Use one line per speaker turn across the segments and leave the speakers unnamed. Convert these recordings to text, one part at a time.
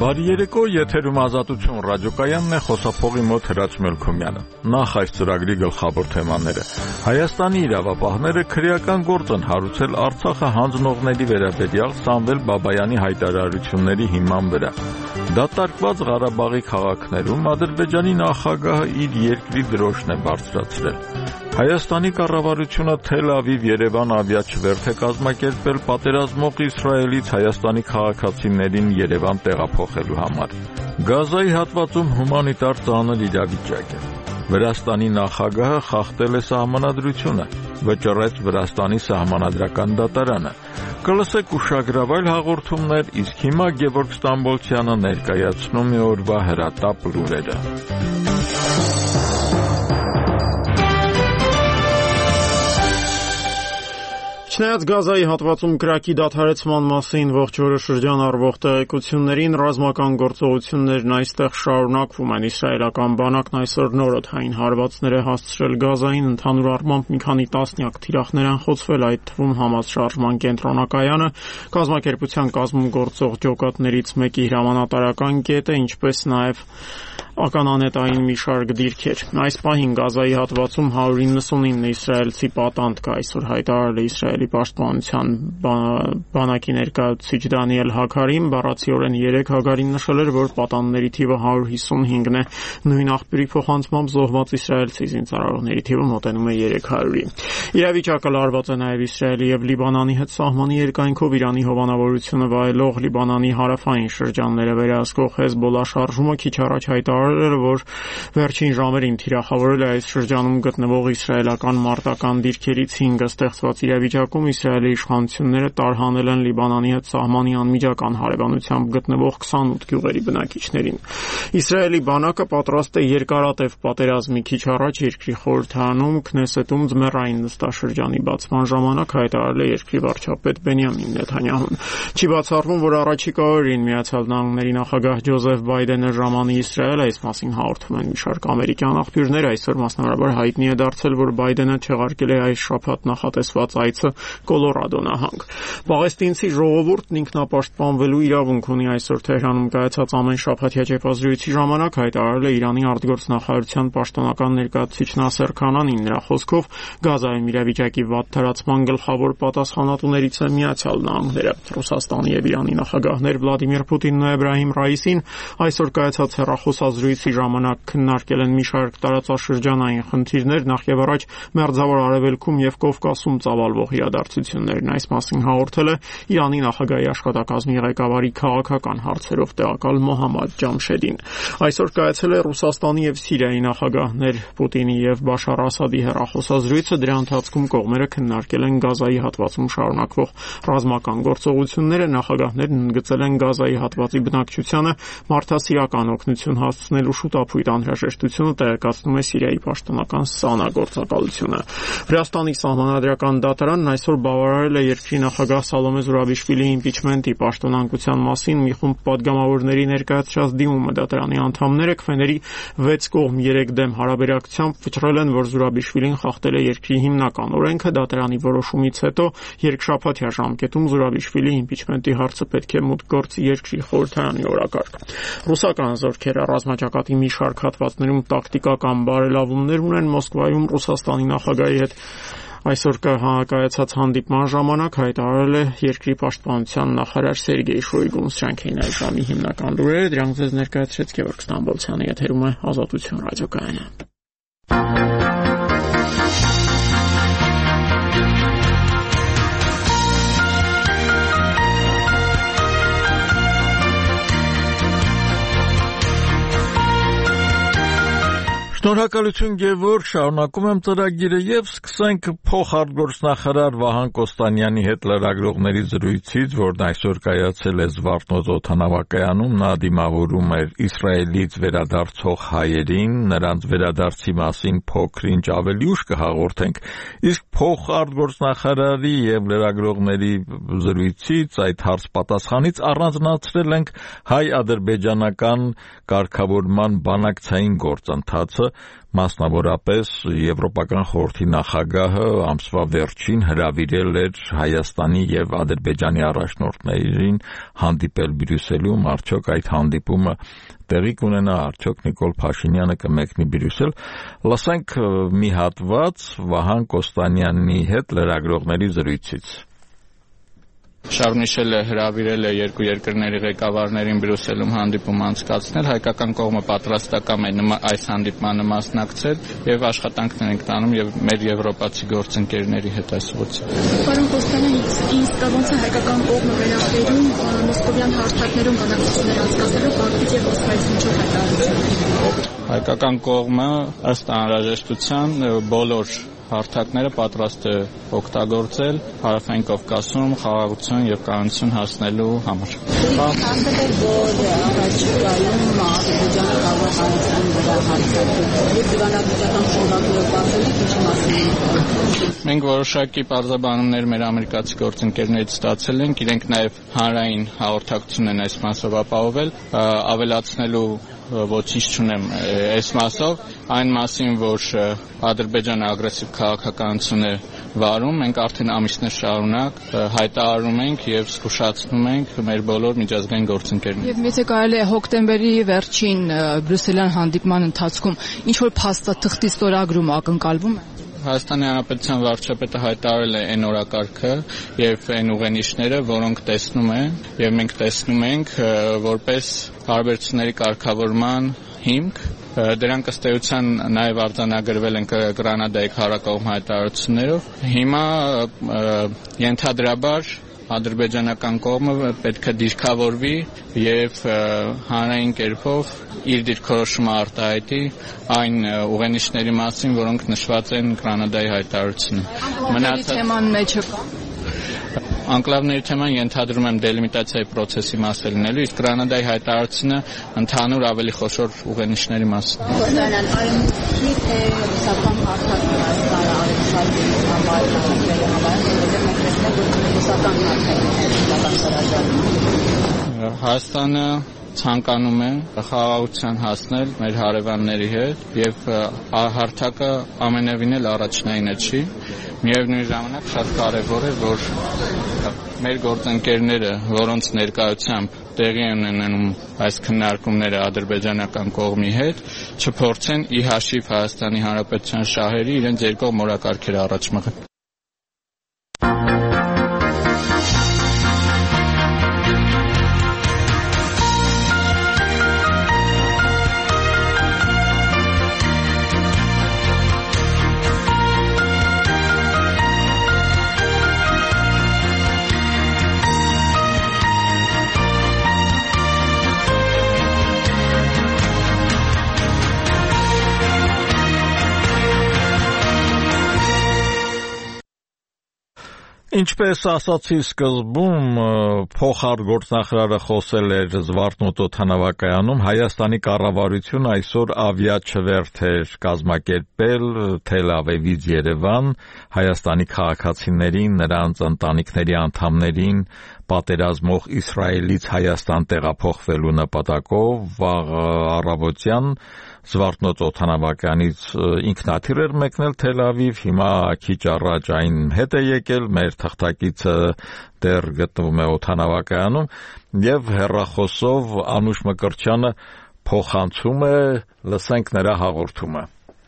Բարի երեկո, եթերում Ազատություն ռադիոկայանն է, խոսափողի մոտ Հրաչ Մելքոմյանը։ Նախ այս ծրագրի գլխավոր թեմաները։ Հայաստանի իրավապահները քրեական գործ են հարուցել Արցախը հանձնողների վերաբերյալ Սամվել Բաբայանի հայտարարությունների հիման վրա։ Դատարկված Ղարաբաղի քաղաքներում Ադրբեջանի նախագահը իր երկրի դրոշն է բարձրացրել։ Հայաստանի կառավարությունը Թել Ավիվ-Երևան ավիաչվերթ է կազմակերպել պատերազմող Իսրայելից Հայաստանի քաղաքացիներին Երևան տեղափոխելու համար։ Գազայի հատվածում հումանիտար ծանր իրավիճակ է։ Վրաստանի նախագահը խախտել է սահմանադրությունը, վճռեց Վրաստանի սահմանադրական դատարանը։ Կլսեք ուշագրավայր հաղորդումներ, իսկ հիմա Գևորգ Ստամբոլցյանը ներկայացնում է օրվա հրատապ լուրերը։
Չնայած Գազայի հատվածում կրակի դադարեցման մասին ողջ օրը շրջան առվող տեղեկություններին, ռազմական գործողություններն այստեղ շարունակվում են։ Իսրայելական բանակն այսօր նոր օդային հարվածներ է հասցրել Գազային, ընդհանուր առմամբ մի քանի տասնյակ թիրախներ են խոցվել, այդ թվում Համաս շարժման կենտրոնակայանը, կազմակերպության կազմում գործող ջոկատներից մեկի հրամանատարական կետը, ինչպես նաև ականանետային մի շարք դիրքեր։ Այս պահին Գազայի հատվածում 199 իսրայելցի պատանդ կա, այսօր հայտարարել է Իսրայելի պաշտպանության բանակի ներկայացուցիչ Դանիել Հագարին, բառացիորեն 3 Հագարին նշել էր, որ պատանդների թիվը 155-ն է, նույն աղբյուրի փոխանցմամբ զոհված իսրայելցի զինծառայողների թիվը մոտենում է 300-ի։ Իրավիճակը լարված է նաև Իսրայելի եւ Լիբանանի հետ սահմանի երկայնքով Իրանի հովանավորությունը վայելող Լիբանանի հարավային շրջանները վերահսկող Հեզբոլլա շարժումը քիչ առաջ հայտարարել, որ վերջին ժամերին թիրախավորել է այս շրջանում գտնվող իսրայելական մարտական դիրքերից 5-ը ստեղծված իրավիճակում Իսրայելի իշխանությունները տարհանել են Լիբանանի հետ սահմանի անմիջական հարևանությամբ գտնվող 28 գյուղերի բնակիչներին։ Իսրայելի բանակը պատրաստ է երկարատև պատերազմի քիչ առաջ երկրի խորհրդարանում Քնեսետում ձմեռային նստաշրջանի բացման ժամանակ հայտարարել է երկրի վարչապետ Բենյամին Նեթանյահուն։ Չի բացառվում, որ առաջիկա օրերին Միացյալ Նահանգների նախագահ Ջոզեֆ Բայդենը ժամանի Իսրայել, այս մասին հաղորդում են մի շարք ամերիկյան աղբյուրներ, այսօր մասնավորաբար հայտնի է դարձել, որ Բայդենը չեղարկել է այս շաբաթ նախատեսված այցը Կոլորադո նահանգ։ Պաղեստինցի ժողովուրդն ինքնապաշտպանվելու իրավունք ունի, այսօր Թեհրանում կայացած ամեն շաբաթյա ճեպազրույցի ժամանակ հայտարարել է Իրանի արտգործնախարարության պաշտոնական ներկայացուցիչ Նասեր Քանանին։ Նրա խոսքով Գազայում իրավիճակի վատ թարացման գլխավոր պատասխանատուներից է Միացյալ Նահանգները։ Ռուսաստանի եւ Իրանի նախագահներ Վլադիմիր Պուտինն ու Էբրահիմ Ռայիսին այսօր կայացած հեռախոսազրույցի ժամանակ քննարկել են մի շարք տարածաշրջանային խնդիրներ, նախ եւ առաջ Մերձավոր Արևելքում եւ Կովկասում ծավալվող իրադարձություններն։ Այս մասին հաղորդել է Իրանի նախագահի աշխատակազմի ղեկավարի քաղաքական հարցերով տեղակալ Մոհամմադ Ջամշեդին։ Այսօր կայացել է Ռուսաստանի եւ Սիրիայի նախագահներ Պուտինի եւ Բաշար Ասադի հեռախոսազրույցը, դրա ընթացքում կողմերը քննարկել են Գազայի հատվածում շարունակվող ռազմական գործողությունները, նախագահներն ընդգծել են Գազայի հատվածի բնակչությանը մարդասիրական օգնություն հասցնելու շուտապույտ անհրաժեշտությունը, տեղեկացնում է Սիրիայի պաշտոնական ՍԱՆԱ գործակալությունը։ Վրաստանի սահմանադրական դատարանն այսօր բավարարել է երկրի նախագահ Սալոմե Զուրաբիշվիլիի իմպիչմենտի պաշտոնանկության մասին մի խումբ պատգամավորների ներկայացրած դիմումը։ Դատարանի անդամները քվեների 6 կողմ 3 դեմ հարաբերակցությամբ վճռել են, որ Զուրաբիշվիլին խախտել է երկրի հիմնական օրենքը։ Դատարանի որոշումից հետո երկշաբաթյա ժամկետում Զուրաբիշվիլի իմպիչմենտի հարցը պետք է մուտք գործի երկրի խորհրդարանի օրակարգ։ Ռուսական զորքերը ռազմաճակատի մի շարք հատվածներում տակտիկական բարելավումներ ունեն։ Մոսկվայում Ռուսաստանի նախագահի հետ այսօր կայացած հանդիպման ժամանակ հայտարարել է երկրի պաշտպանության նախարար Սերգեյ Շոյգուն։ Սրանք էին այս ժամի հիմնական լուրերը, դրանք ձեզ ներկայացրեց Գևորգ Ստամբոլցյանը, եթերում է Ազատություն ռադիոկայանը։
Շնորհակալություն Գևորգ, շարունակում եմ ծրագիրը եւ սկսենք փոխարտգործնախարար Վահան Կոստանյանի հետ լրագրողների զրույցից, որն այսօր կայացել է Զվարթնոց օդանավակայանում։ Նա դիմավորում էր Իսրայելից վերադարձող հայերին, նրանց վերադարձի մասին փոքր-ինչ ավելի ուշ կհաղորդենք։ Իսկ փոխարտգործնախարարի եւ լրագրողների զրույցից, այդ հարց-պատասխանից առանձնացրել ենք հայ-ադրբեջանական կարգավորման բանակցային գործընթացը, մասնավորապես Եվրոպական խորհրդի նախագահը ամսվա վերջին հրավիրել էր Հայաստանի եւ Ադրբեջանի առաջնորդներին հանդիպել Բրյուսելում, արդյոք այդ հանդիպումը տեղի կունենա, արդյոք Նիկոլ Փաշինյանը կմեկնի Բրյուսել։ Լսենք մի հատված Վահան Կոստանյանի հետ լրագրողների զրույցից։
Շարունակել է հրավիրել է երկու երկրների ղեկավարներին Բրյուսելում հանդիպում անցկացնել, հայկական կողմը պատրաստական է այս հանդիպմանը մասնակցել եւ աշխատանքներ ենք տանում եւ մեր եվրոպացի գործընկերների հետ այս ուղղությամբ։
Պարոն Կոստանյան, իսկ ոնց է հայկական կողմը վերաբերում մոսկովյան հարթակներում բանակցություններ անցկացնելու Բաքվից եւ Մոսկվայից ինչու հայտարարություն։
Հայկական կողմը ըստ անհրաժեշտության բոլոր հարթակները պատրաստ է օգտագործել Հարավային Կովկասում խաղաղություն եւ կայունություն հասնելու համար։ Մենք որոշակի պարզաբանումներ մեր ամերիկացի գործընկերներից ստացել ենք, իրենք նաեւ հանրային հաղորդակցություն են այս մասով ապահովել, ավելացնելու ոչինչ չունեմ այս մասով, այն մասին, որ Ադրբեջանը ագրեսիվ քաղաքականություն է վարում, մենք արդեն ամիսներ շարունակ հայտարարում ենք եւ զսկուշացնում ենք մեր բոլոր միջազգային գործընկերներին։
Եվ եթե կարելի է հոկտեմբերի վերջին բրյուսելյան հանդիպման ընթացքում ինչ որ փաստաթղթի ստորագրում ակնկալվում է։
Հայաստանի Հանրապետության վարչապետը հայտարարել է այն օրակարգը եւ այն ուղենիշները, որոնք տեսնում են եւ մենք տեսնում ենք որպես հարաբերությունների կարգավորման հիմք։ Դրանք ըստ էության նաեւ արձանագրվել են Գրանադայի քարակողմ հայտարարություններով։ Հիմա ենթադրաբար ադրբեջանական կողմը պետք է դիրքավորվի եւ հանրային կերպով իր դիրքորոշումը արտահայտի այն ուղենիշների մասին, որոնք նշված են Գրանադայի հայտարարությունում։
Մնացած թեման մեջը
Անկլավների թեման ենթադրում եմ դելիմիտացիայի process-ի մաս է լինելու, իսկ Գրանադայի հայտարարությունը ընդհանուր ավելի խոշոր ուղենիշների մասին։
Կոստանյան, արևմուտքի թե ռուսական հարթակներ Հայաստանը արևմուտքի համար նախագծել համար, որովհետև մենք տեսնենք, որ ռուսական հարթակներ
Հայաստանը ցանկանում է խաղաղության հասնել մեր հարևանների հետ եւ հարթակը ամենևին էլ առաջնայինը չի։ Միևնույն ժամանակ շատ կարեւոր է, որ մեր գործընկերները, որոնց ներկայությամբ տեղի ունենանում այս քննարկումները ադրբեջանական կողմի հետ, չփորձեն ի հաշիվ Հայաստանի Հանրապետության շահերի իրենց երկկողմ օրակարգերը առաջ մղել։
Ինչպես ասացի սկզբում, փոխարտգործնախարարը խոսել էր Զվարթնոց օդանավակայանում, Հայաստանի կառավարությունը այսօր ավիաչվերթ էր կազմակերպել Թել Ավիվից Երևան, Հայաստանի քաղաքացիներին, նրանց ընտանիքների անդամներին պատերազմող Իսրայելից Հայաստան տեղափոխվելու նպատակով վաղ առավոտյան Զվարթնոց օդանավակայանից ինքնաթիռ էր մեկնել Թել Ավիվ, հիմա քիչ առաջ այն հետ է եկել, մեր թղթակիցը դեռ գտնվում է օդանավակայանում եւ հեռախոսով Անուշ Մկրտչյանը փոխանցում է, լսենք նրա հաղորդումը։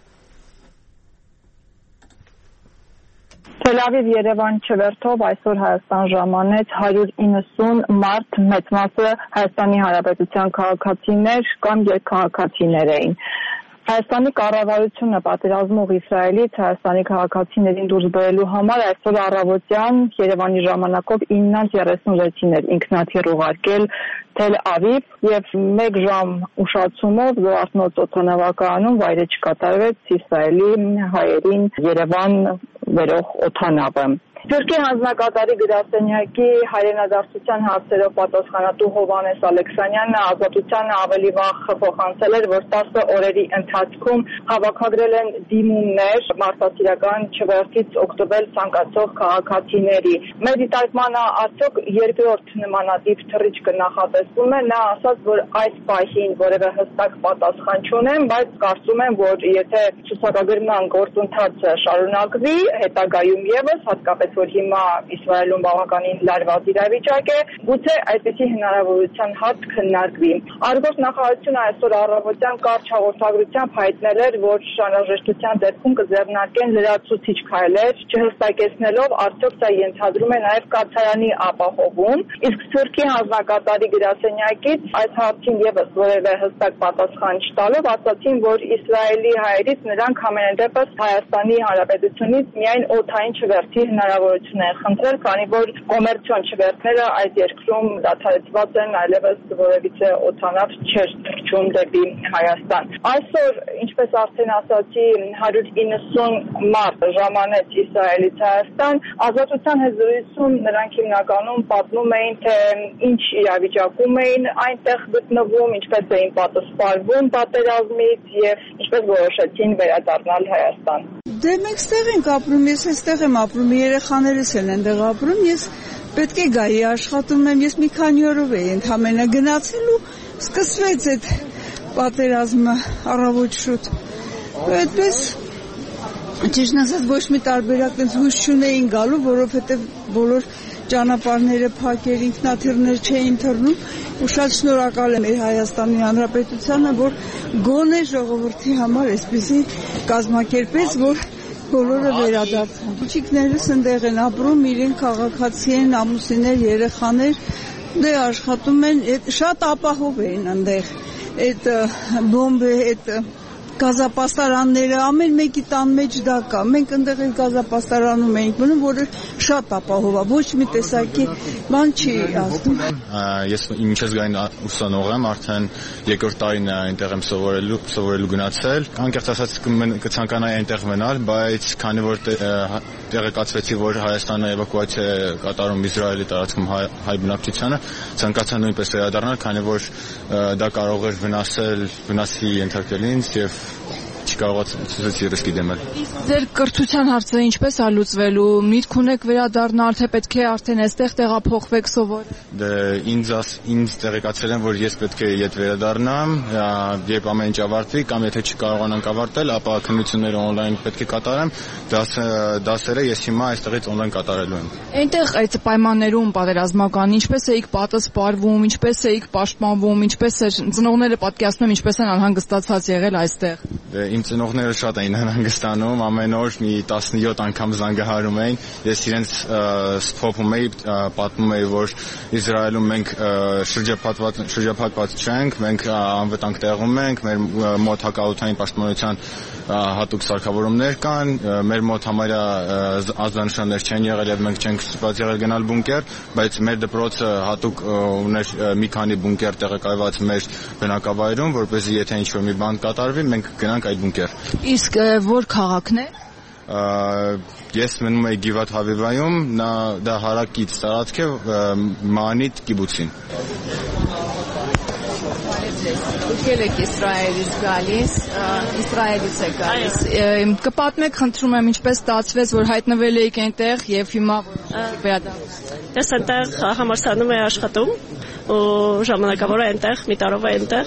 Թել Ավիվ Երևան չվերթով այսօր Հայաստան ժամանեց 190 մարդ, մեծ մասը Հայաստանի Հանրապետության քաղաքացիներ կամ երկքաղաքացիներ էին։ Հայաստանի կառավարությունը պատերազմող Իսրայելից Հայաստանի քաղաքացիներին դուրս բերելու համար այսօր առավոտյան Երևանի ժամանակով 9:36-ին էր ինքնաթիռ ուղարկել Թել Ավիվ եւ 1 ժամ ուշացումով Զվարթնոց օդանավակայանում վայրէջք կատարվեց Իսրայելի հայերին Երևան վերող օդանավը։ Սփյուռքի հանձնակատարի գրասենյակի հայրենադարձության հարցերով պատասխանատու Հովհաննես Ալեքսանյանը Ազատությանը ավելի վաղ փոխանցել էր, որ 10 օրերի ընթացքում հավաքագրել են դիմումներ մարդասիրական չվերթից օգտվել ցանկացող քաղաքացիների։ Մեր դիտարկմանը արդյոք երկրորդ նմանատիպ թռիչք կնախատեսվում է, նա ասաց, որ այս պահին որևէ հստակ պատասխան չունեմ, բայց կարծում եմ, որ եթե ցուցակագրման գործընթացը շարունակվի, հետագայում եւս հատկապես որ հիմա Իսրայելում բավականին լարված իրավիճակ է, գուցե այդպիսի հնարավորության հարց քննարկվի։ Արտգործ նախարարությունը այսօր առավոտյան կարճ հաղորդագրությամբ հայտնել էր, որ շարժաշտության դեպքում կձեռնարկեն լրացուցիչ քայլեր, չհստակեցնելով արդյոք դա ենթադրում է նաև կաթարանի ապահովում, իսկ Սփյուռքի հանձնակատարի գրասենյակից այս հարցին եւս որևէ հստակ պատասխան չտալով ասացին, որ Իսրայելի հայերից նրանք ամենադեպս Հայաստանի Հանրապետությունից միայն օդային չվերթի հնարավորություն են խնդրել, քանի որ կոմերցիոն չվերթները այդ երկրում դադարեցված են, այլևս որևիցե օդանավ չէր թռչում դեպի Հայաստան։ Այսօր, ինչպես արդեն ասացի, 190 մարդ ժամանեց Իսրայելից Հայաստան, Ազատության հետ զրույցում նրանք հիմնականում պատմում էին, թե ինչ իրավիճակում էին այնտեղ գտնվում, ինչպես էին պատասխանվում պատերազմից եւ ինչպես որոշեցին վերադառնալ Հայաստան։
Դե մենք ստեղ ենք ապրում, ես այստեղ եմ ապրում, երեխաներս են այնտեղ ապրում, ես պետք է գայի աշխատում եմ, ես մի քանի օրով էի ընդամենը գնացել ու սկսվեց այդ պատերազմը առավոտ շուտ։ Այդպես ճիշտ ասած ոչ մի տարբերակ այնց հույս չունեին գալու, որովհետև բոլոր ճանապարհները փակեր, ինքնաթիռներ չէին թռնում ու շատ շնորհակալ եմ Հայաստանի Հանրապետությանը, որ գոնե ժողովրդի համար այսպեսի կազմակերպեց, որ բոլորը վերադարձան։ Աղջիկներս այնտեղ են ապրում, իրենք քաղաքացի են, ամուսիններ, երեխաներ, դե աշխատում են, շատ ապահով էին այնտեղ։ Այդ բոմբը, այդ գազապաստարանները ամեն մեկի տան մեջ դա կա։ Մենք այնտեղ էլ գազապաստարանում էինք մնում, որը շատ ապահով է, ոչ մի տեսակի բան չի ազդում։
Ես միջազգային ուսանող եմ, արդեն երկրորդ տարին այնտեղ եմ սովորելու գնացել։ Անկեղծ ասած կցանկանայի այնտեղ մնալ, բայց քանի որ տեղեկացվեցի, որ Հայաստանը էվակուացիա է կատարում Իսրայելի տարածքում հայ բնակչությանը, ցանկացա նույնպես վերադառնալ, քանի որ դա կարող էր վնասի ենթարկել ինձ եւ չկարողացա ռիսկի դիմել։
Ձեր կրթության հարցը ինչպես է լուծվելու, միտք ունեք վերադառնալ, թե պետք է արդեն այստեղ տեղափոխվեք սովորել։
Դե ինձ տեղեկացել են, որ ես պետք է իդ վերադառնամ, երբ ամեն ինչ ավարտվի, կամ եթե չկարողանանք ավարտել, ապա քննությունները on-line պետք է կատարեմ, դասերը ես հիմա այստեղից on-line կատարելու եմ։
Այնտեղ այդ պայմաններում պատերազմական ինչպես էիք պատասխանվում, ինչպես էիք պաշտպանվում, ինչպես էր ծնողները պատկերացնում, ինչպես են անհանգստացած եղել այստեղ։
Իմ ծնողները շատ էին անհանգստանում, ամեն օր մի 17 անգամ զանգահարում էին, ես իրենց սփոփում էի, պատմում էի, որ Իսրայելում մենք շրջափակված չենք, մենք անվտանգ տեղում ենք, մեր մոտ հակաօդային պաշտպանության հատուկ սարքավորումներ կան, մեր մոտ համարյա ազդանշաններ չեն եղել եւ մենք չենք ստիպված եղել գնալ բունկեր, բայց մեր դպրոցը հատուկ ուներ մի քանի բունկեր տեղակայված մեր բնակավայրում, որպեսզի եթե ինչ-որ մի բան կատարվի, մենք գնանք այդ բունկեր։
Իսկ որ քաղաքն է։
Ես մնում էի Գիվաթ Հավիվայում, դա հարակից տարածք է Մանիտ կիբուցին։
Եկել եք Իսրայելից գալիս, Իսրայելից եք գալիս։ Կպատմեք, խնդրում եմ, ինչպես ստացվեց, որ հայտնվել եք այնտեղ եւ հիմա վերադառնում։
Ես այնտեղ համալսարանում եմ աշխատում ու ժամանակավոր է այնտեղ, մի տարով է այնտեղ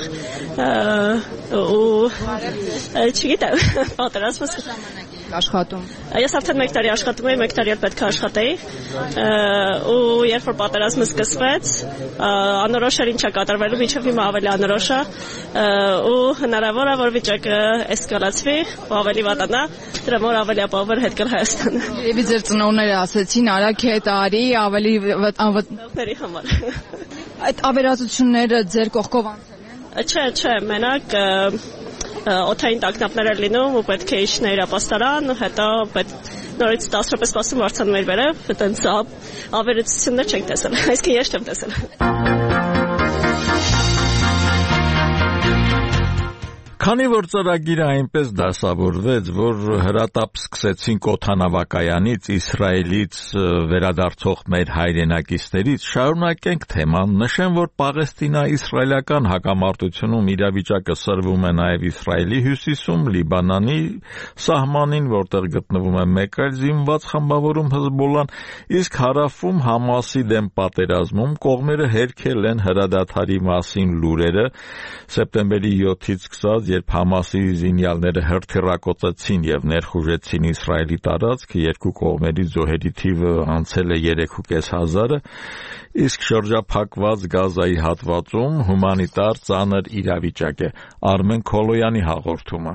ու չգիտեմ, պատերազմը
աշխատում։
Ես արդեն 1 տարի աշխատում եմ, 1 տարի էլ պետք է աշխատեի ու երբ որ պատերազմը սկսվեց, անորոշ էր ինչ է կատարվելու, մինչև հիմա ավելի անորոշ է ու հնարավոր է, որ վիճակը էսկալացվի ու ավելի վատանա, դրա համար ավելի ապահով էր հետ գալ Հայաստանը։
Եվ ձեր ծնողները ասեցին, արագ հետ արի, ավելի
անվտանգների համար։
Այդ ավերածությունները ձեր կողքով անցել են։
Չէ, մենակ օդային տագնապներ էր լինում ու պետք է իջներ ապաստարան, հետո նորից 10 րոպե սպասում վարձանում էր վերև, այտենց ավերածություններ չենք տեսել, այսինքն ես չեմ տեսել։
Քանի որ ծրագիրը այնպես դասավորվեց, որ հրատապ սկսեցինք օդանավակայանից, Իսրայելից վերադարձող մեր հայրենակիցներից, շարունակենք թեման, նշեմ, որ Պաղեստինա-իսրայելական հակամարտությունում իրավիճակը սրվում է նաև Իսրայելի հյուսիսում, Լիբանանի սահմանին, որտեղ գտնվում է մեկ այլ զինված խմբավորում Հեզբոլլան, իսկ հարավում Համասի դեմ պատերազմում կողմերը հերքել են հրադադարի մասին լուրերը սեպտեմբերի 7-ից սկսած, երբ Համասի զինյալները հրթիռակոծեցին եւ ներխուժեցին Իսրայելի տարածքը, երկու կողմերի զոհերի թիվը անցել է 3,500, իսկ շրջափակված Գազայի հատվածում հումանիտար ծանր իրավիճակ է։ Արմեն Քոլոյանի հաղորդումը։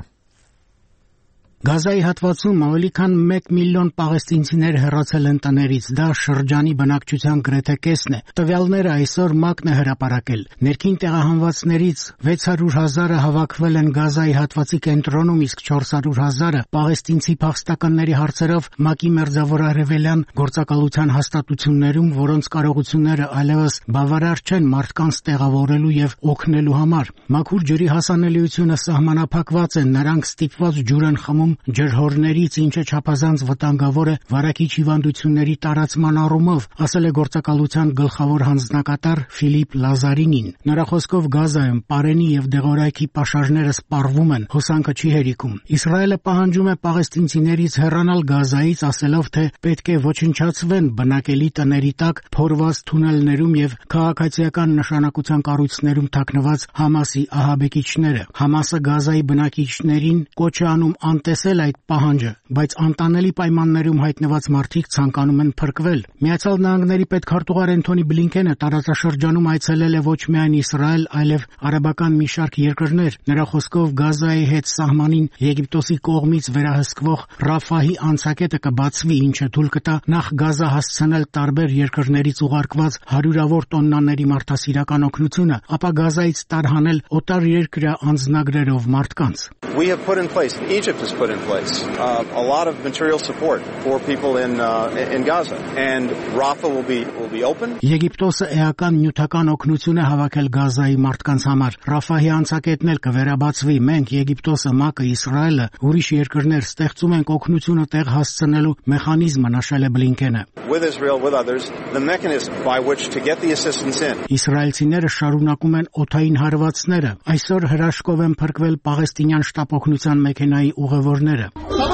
Գազայի հատվածում ավելի քան 1 միլիոն պաղեստինցիներ հեռացել են տներից, դա շրջանի բնակչության գրեթե կեսն է։ Տվյալները այսօր ՄԱԿ-ն է հրապարակել։ Ներքին տեղահանվածներից 600,000-ը հավաքվել են Գազայի հատվածի կենտրոնում, իսկ 400,000-ը պաղեստինցի փախստականների հարցերով ՄԱԿ-ի մերձավոր արևելյան գործակալության հաստատություններում, որոնց կարողությունները այլևս բավարար չեն մարդկանց տեղավորելու եւ օգնելու համար։ Մաքուր ջրի հասանելիությունը սահմանափակված է, նրանք ստիպված ջուր են խմում ջրհորներից, ինչը չափազանց վտանգավոր է վարակիչ հիվանդությունների տարածման առումով, ասել է գործակալության գլխավոր հանձնակատար Ֆիլիպ Լազարինին։ Նրա խոսքով Գազայում պարենի եւ դեղորայքի պաշարները սպառվում են, հոսանքը չի հերիքում։ Իսրայելը պահանջում է պաղեստինցիներից հեռանալ Գազայից, ասելով, թե պետք է ոչնչացվեն բնակելի տների տակ փորված թունելներում եւ քաղաքացիական նշանակության կառույցներում թաքնված Համասի ահաբեկիչները։ Համասը Գազայի բնակիչներին կոչ է անում անտեսել այդ պահանջը, բայց անտանելի պայմաններում հայտնված մարդիկ ցանկանում են փրկվել։ Միացյալ Նահանգների պետքարտուղար Էնթոնի Բլինքենը տարածաշրջանում այցելել է ոչ միայն Իսրայել, այլև արաբական մի շարք երկրներ։ Նրա խոսքով Գազայի հետ սահմանին Եգիպտոսի կողմից վերահսկվող Ռաֆահի անցակետը կբացվի, ինչը թույլ կտա նախ Գազա հասցնել տարբեր երկրներից ուղարկված հարյուրավոր տոննաների մարդասիրական օգնությունը, ապա Գազայից տարհանել օտար երկրյա անձնագրերով մարդկանց։
Egypt has put in place a lot of material support for people in Gaza, and Rafah will be open.
Եգիպտոսը էական նյութական օգնություն է հավաքել Գազայի մարդկանց համար։ Ռաֆահի անցակետն էլ կվերաբացվի։ Մենք Եգիպտոսը, ՄԱԿ-ը, Իսրայելը, ուրիշ երկրներ ստեղծում ենք օգնությունը տեղ հասցնելու մեխանիզմը, նշել է Բլինքենը։
With Israel, with others, the mechanism by which to get the assistance in.
Իսրայելցիները շարունակում են օդային հարվածները։ Այսօր հրաշքով են փրկվել պաղեստինյան շտապ օգնության մեքենայի ուղևորները։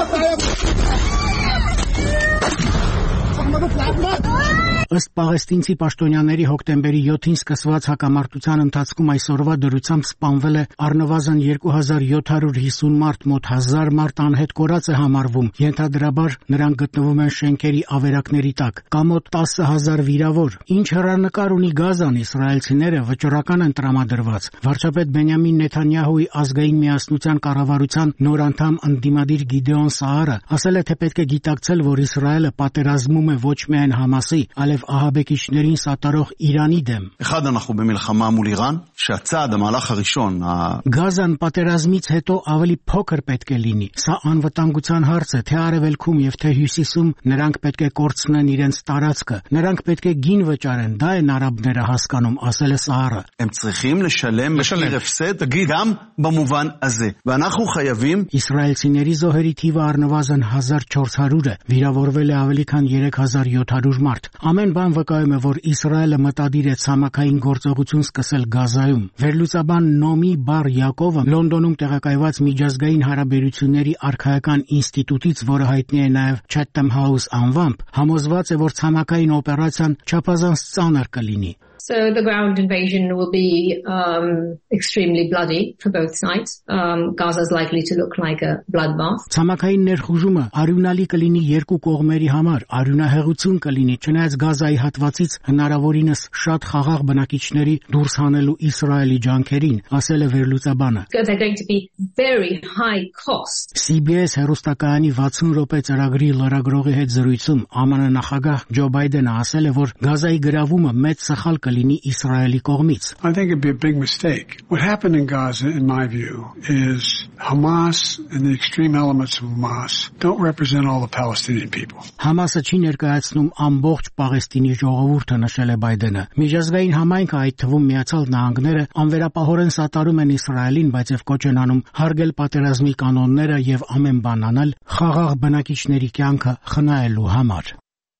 Ըստ պաղեստինցի պաշտոնյաների հոկտեմբերի 7-ին սկսված հակամարտության ընթացքում այսօրվա դրությամբ սպանվել է առնվազն 2750 մարդ, մոտ 1000 մարդ անհետ կորած է համարվում։ Ենթադրաբար նրանք գտնվում են շենքերի ավերակների տակ, կա մոտ 10,000 վիրավոր։ Ինչ հեռանկար ունի Գազան, իսրայելցիները վճռական են տրամադրված։ Վարչապետ Բենյամին Նեթանյահուի ազգային միասնության կառավարության նոր անդամ ընդդիմադիր Գիդեոն Սաարը ասել է, թե պետք է գիտակցել, որ Իսրայելը պատերազմում է ոչ միայն Համասի, այլև ահաբեկիչներին սատարող Իրանի դեմ։ Գազան պատերազմից հետո ավելի փոքր պետք է լինի։ Սա անվտանգության հարց է, թե արևելքում եւ թե հյուսիսում նրանք պետք է կորցնեն իրենց տարածքը։ Նրանք պետք է գին վճարեն, դա են արաբները հասկանում, ասել է Սաարը։ Իսրայելցիների զոհերի թիվը առնվազն 1400 է, վիրավորվել է ավելի քան 3700 մարդ։ Ամեն բան վկայում է, որ Իսրայելը մտադիր է ցամաքային գործողություն սկսել Գազայում։ Վերլուծաբան Նոմի Բար Յակովը Լոնդոնում տեղակայված միջազգային հարաբերությունների արքայական ինստիտուտից, որը հայտնի է նաև Chatham House անվամբ, համոզված է, որ ցամաքային օպերացիան չափազանց ծանր կլինի։
So the ground invasion will be extremely bloody for both sides. Gaza is likely to look like a bloodbath.
Ցամաքային ներխուժումը արյունալի կլինի երկու կողմերի համար, արյունահեղություն կլինի, չնայած Գազայի հատվածից հնարավորինս շատ խաղաղ բնակիչների դուրս հանելու Իսրայելի ջանքերին, ասել է վերլուծաբանը։
They're going to be very high cost.
CBS հեռուստակայանի 60 րոպե ծրագրի լրագրողի հետ զրույցում ԱՄՆ նախագահ Ջո Բայդենը ասել է, որ Գազայի գրավումը մեծ սխալ կլինի Իսրայելի կողմից։
I think it'd be a big mistake. What happened in Gaza, in my view, is Hamas and the extreme elements of Hamas don't represent all the Palestinian people.
Համասը չի ներկայացնում ամբողջ Պաղեստինի ժողովուրդը, նշել է Բայդենը։ Միջազգային համայնքը, այդ թվում Միացյալ Նահանգները, անվերապահորեն սատարում են Իսրայելին, բայց եւ կոչ են անում հարգել պատերազմի կանոնները եւ ամեն բան անել խաղաղ բնակիչների կյանքը խնայելու համար։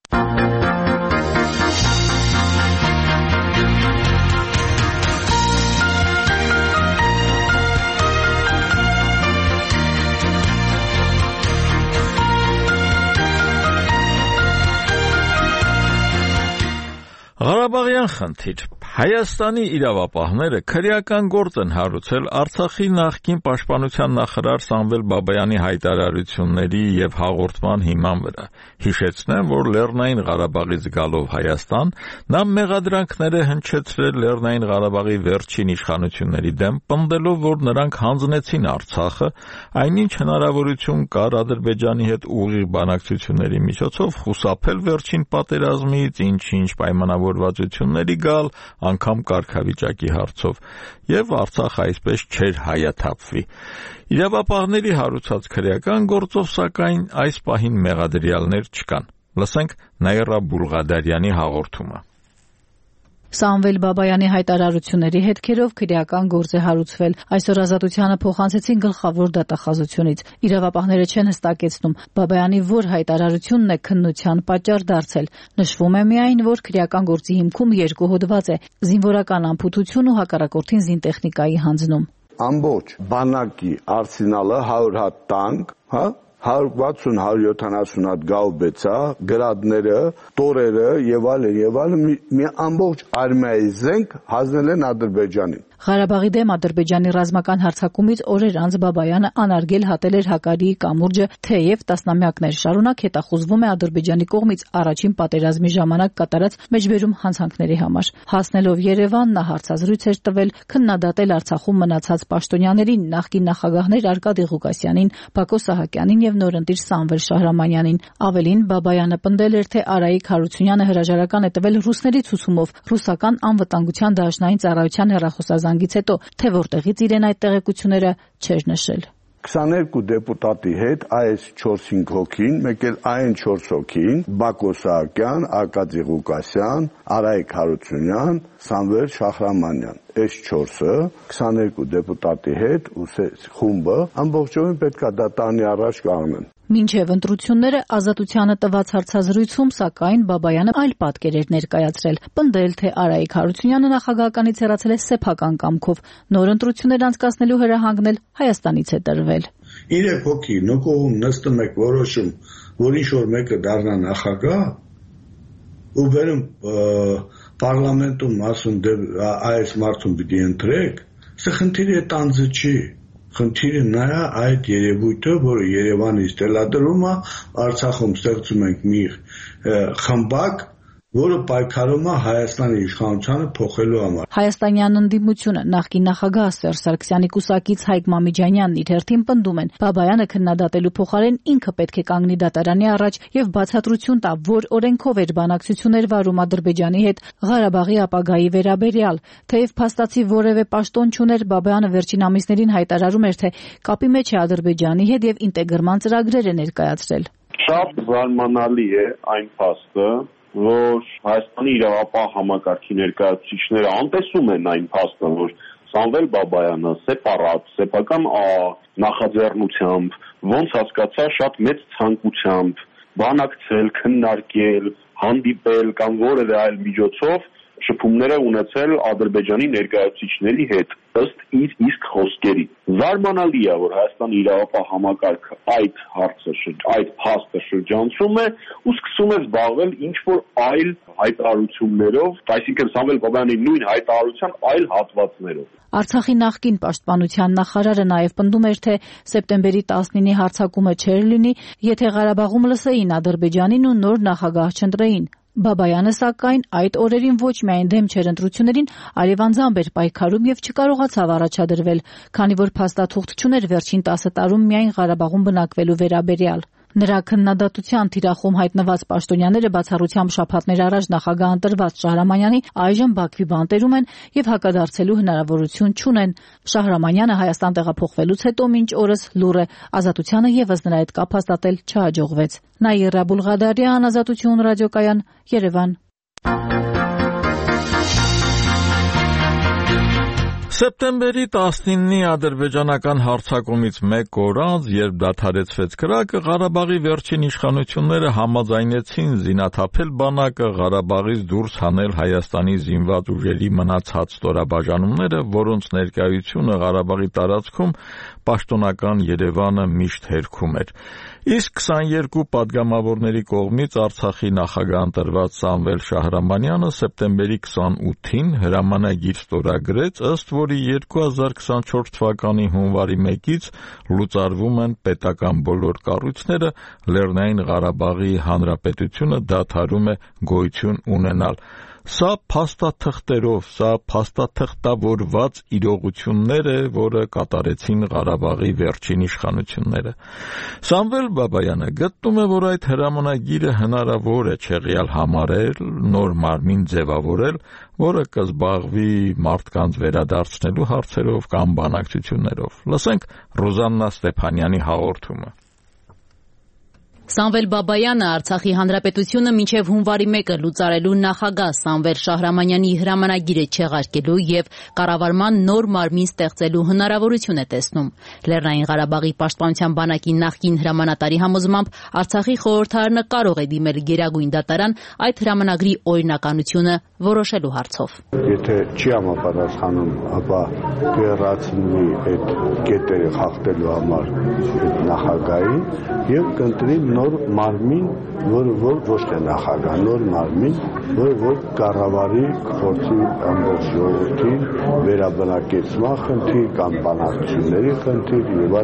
Ղարաբաղյան խնդիր։ Հայաստանի իրավապահները քրեական գործ են հարուցել Արցախի նախկին պաշտպանության նախարար Սամվել Բաբայանի հայտարարությունների եւ հաղորդման հիման վրա։ Հիշեցնեմ, որ Լեռնային Ղարաբաղից գալով Հայաստան, նա մեղադրանքներ է հնչեցրել Լեռնային Ղարաբաղի վերջին իշխանությունների դեմ, պնդելով, որ նրանք հանձնեցին Արցախը, այնինչ հնարավորություն կար Ադրբեջանի հետ ուղիղ բանակցությունների միջոցով խուսափել վերջին պատերազմից, ինչ պայմանավորվածությունների գալ, անգամ կարգավիճակի հարցով, եւ Արցախը այսպես չէր հայաթափվի։ Իրավապահների հարուցած քրեական գործով, սակայն, այս պահին մեղադրյալներ չկան։ Լսենք Նաիրա Բուլղադարյանի հաղորդումը։
Սամվել Բաբայանի հայտարարությունների հետքերով քրեական գործ է հարուցվել։ Այսօր Ազատությանը փոխանցեցին գլխավոր դատախազությունից։ Իրավապահները չեն հստակեցնում Բաբայանի որ հայտարարությունն է քննության պատճառ դարձել։ Նշվում է միայն, որ քրեական գործի հիմքում երկու հոդված է՝ զինվորական անփութություն ու հակառակորդին զինտեխնիկայի հանձնում։
Ամբողջ բանակի արսենալը 100 հատ տանկ, 160-170 հատ գաուբեցա, գրադները, տորերը եւ այլն մի ամբողջ արմիայի զենք հանձնել են Ադրբեջանին։
Ղարաբաղի դեմ Ադրբեջանի ռազմական հարձակումից օրեր անց Բաբայանը անարգել հատել էր Հակարիի կամուրջը, թեև տասնամյակներ շարունակ հետախուզվում է Ադրբեջանի կողմից առաջին պատերազմի ժամանակ կատարած մեջբերում հանցանքների համար։ Հասնելով Երևան, նա հարցազրույց էր տվել, քննադատել Արցախում մնացած պաշտոնյաներին, նախկին նախագահներ Արկադի Ղուկասյանին, Բակո Սահակյանին եւ նորընտիր Սամվել Շահրամանյանին։ Ավելին, Բաբայանը պնդել էր, թե Արայիկ Հարությունյանը հրաժարական է տվել ռուսների ցուցումով ռուսական անվտանգության դաշնային ծառայության հեռախոսազանգից հետո, թե որտեղից իրեն այդ տեղեկությունները չէր նշել։
22 դեպուտատի հետ այս 4-5 հոգին, մեկ էլ այն 4 հոգին, Բակո Սահակյան, Արկադի Ղուկասյան, Արայիկ Հարությունյան, Սամվել Շահրամանյան, այս 4-ը 22 դեպուտատի հետ ու խումբը ամբողջովին պետքա դա տանի առաջ կանգնեն։
Մինչև ընտրությունները Ազատությանը տված հարցազրույցում, սակայն Բաբայանը այլ պատկեր էր ներկայացրել, պնդել, թե Արայիկ Հարությունյանը նախագահականից հեռացել է սեփական կամքով, նոր ընտրություններ անցկացնելու հրահանգն էլ Հայաստանից է տրվել։
3 հոգի նկողում նստում եք որոշում, որ ինչ-որ մեկը դառնա նախագահ, ու վերում պարլամենտում ասում այս մարդուն պիտի ընտրեք, սա խնդիրը այդ անձը չի։ Խնդիրը նա է այդ երևույթը, որը Երևանից տեղադրում է, Արցախում ստեղծում ենք մի խմբակ, որը պայքարում է Հայաստանի իշխանությանը փոխելու համար։
Հայաստանյան ընդդիմությունը նախկին նախագահ Սերժ Սարգսյանի կուսակից Հայկ Մամիջանյանն իր հերթին պնդում են, Բաբայանը քննադատելու փոխարեն ինքը պետք է կանգնի դատարանի առաջ եւ բացատրություն տա, որ օրենքով էր բանակցություններ վարում Ադրբեջանի հետ Ղարաբաղի ապագայի վերաբերյալ։ Թեև փաստացի որևէ պաշտոն չուներ, Բաբայանը վերջին ամիսներին հայտարարում էր, թե կապի մեջ է Ադրբեջանի հետ եւ ինտեգրման ծրագրեր է ներկայացրել։
Շատ զարմանալի է այն փաստը, որ Հայաստանի իրավապահ համակարգի ներկայացուցիչները անտեսում են այն փաստը, որ Սամվել Բաբայանը սեփական նախաձեռնությամբ, ոնց հասկացա, շատ մեծ ցանկությամբ բանակցել, քննարկել, հանդիպել կամ որևէ այլ միջոցով շփումներ է ունեցել Ադրբեջանի ներկայացուցիչների հետ ըստ իր իսկ խոսքերի։ Զարմանալի է, որ Հայաստանի իրավապահ համակարգը այդ փաստը շրջանցում է ու սկսում է զբաղվել ինչ-որ այլ հայտարարություններով, այսինքն Սամվել Բաբայանի նույն հայտարարության այլ հատվածներով։
Արցախի նախկին պաշտպանության նախարարը նաև պնդում էր, թե սեպտեմբերի 19-ի հարձակումը չէր լինի, եթե Ղարաբաղում լսեին Ադրբեջանին ու նոր նախագահ չընտրեին։ Բաբայանը, սակայն, այդ օրերին ոչ միայն դեմ չէր ընտրություններին, այլև անձամբ էր պայքարում եւ չկարողացավ առաջադրվել, քանի որ փաստաթուղթ չուներ վերջին 10 տարում միայն Ղարաբաղում բնակվելու վերաբերյալ։ Նրա քննադատության թիրախում հայտնված պաշտոնյաները բացառությամբ շաբաթներ առաջ նախագահ ընտրված Շահրամանյանի այժմ Բաքվի բանտերում են եւ հակադարձելու հնարավորություն չունեն։ Շահրամանյանը Հայաստան տեղափոխվելուց հետո մինչ օրս լուռ է, Ազատությանը եւս նրա հետ կապ հաստատել չհաջողվեց։ Նաիրա Բուլղադարյան, Ազատություն ռադիոկայան, Երևան։
Սեպտեմբերի 19-ի ադրբեջանական հարձակումից մեկ օր անց, երբ դադարեցվեց կրակը, Ղարաբաղի վերջին իշխանությունները համաձայնեցին զինաթափել բանակը, Ղարաբաղից դուրս հանել Հայաստանի զինված ուժերի մնացած ստորաբաժանումները, որոնց ներկայությունը Ղարաբաղի տարածքում պաշտոնական Երևանը միշտ հերքում էր։ Իսկ 22 падգամավորների կողմից Արցախի նախագահ ընտրված Սամվել Շահրամանյանը սեպտեմբերի 28-ին հրամանագիր ստորագրեց, ըստ որի 2024 թվականի հունվարի 1-ից լուծարվում են պետական բոլոր կառույցները, Լեռնային Ղարաբաղի Հանրապետությունը դադարում է գոյություն ունենալ։ Սա փաստաթղթերով, փաստաթղթավորված իրողություններ է, որը կատարեցին Ղարաբաղի վերջին իշխանությունները։ Սամվել Բաբայանը գտնում է, որ այդ հրամանագիրը հնարավոր է չեղյալ համարել, նոր մարմին ձևավորել, որը կզբաղվի մարդկանց վերադարձնելու հարցերով կամ բանակցություններով։ Լսենք Ռոզաննա Ստեփանյանի հաղորդումը։
Սամվել Բաբայանը Արցախի Հանրապետությունը մինչև հունվարի 1-ը լուծարելու նախագահ Սամվել Շահրամանյանի հրամանագիրը չեղարկելու եւ կառավարման նոր մարմին ստեղծելու հնարավորություն է տեսնում։ Լեռնային Ղարաբաղի պաշտպանության բանակի նախկին հրամանատարի համոզմամբ Արցախի խորհրդարանը կարող է դիմել Գերագույն դատարան այդ հրամանագրի օրինականությունը որոշելու հարցով։
Եթե չի համապատասխանում, ապա կհեռացնի այդ կետերը խախտելու համար նախագահին եւ կընտրի նոր մարմին, որը ոչ թե նախագահ, նոր մարմին, որը կառավարի փորձի ամբողջ ժողովրդին վերաբնակեցման խնդիր կամ բանակցությունների խնդիր եւ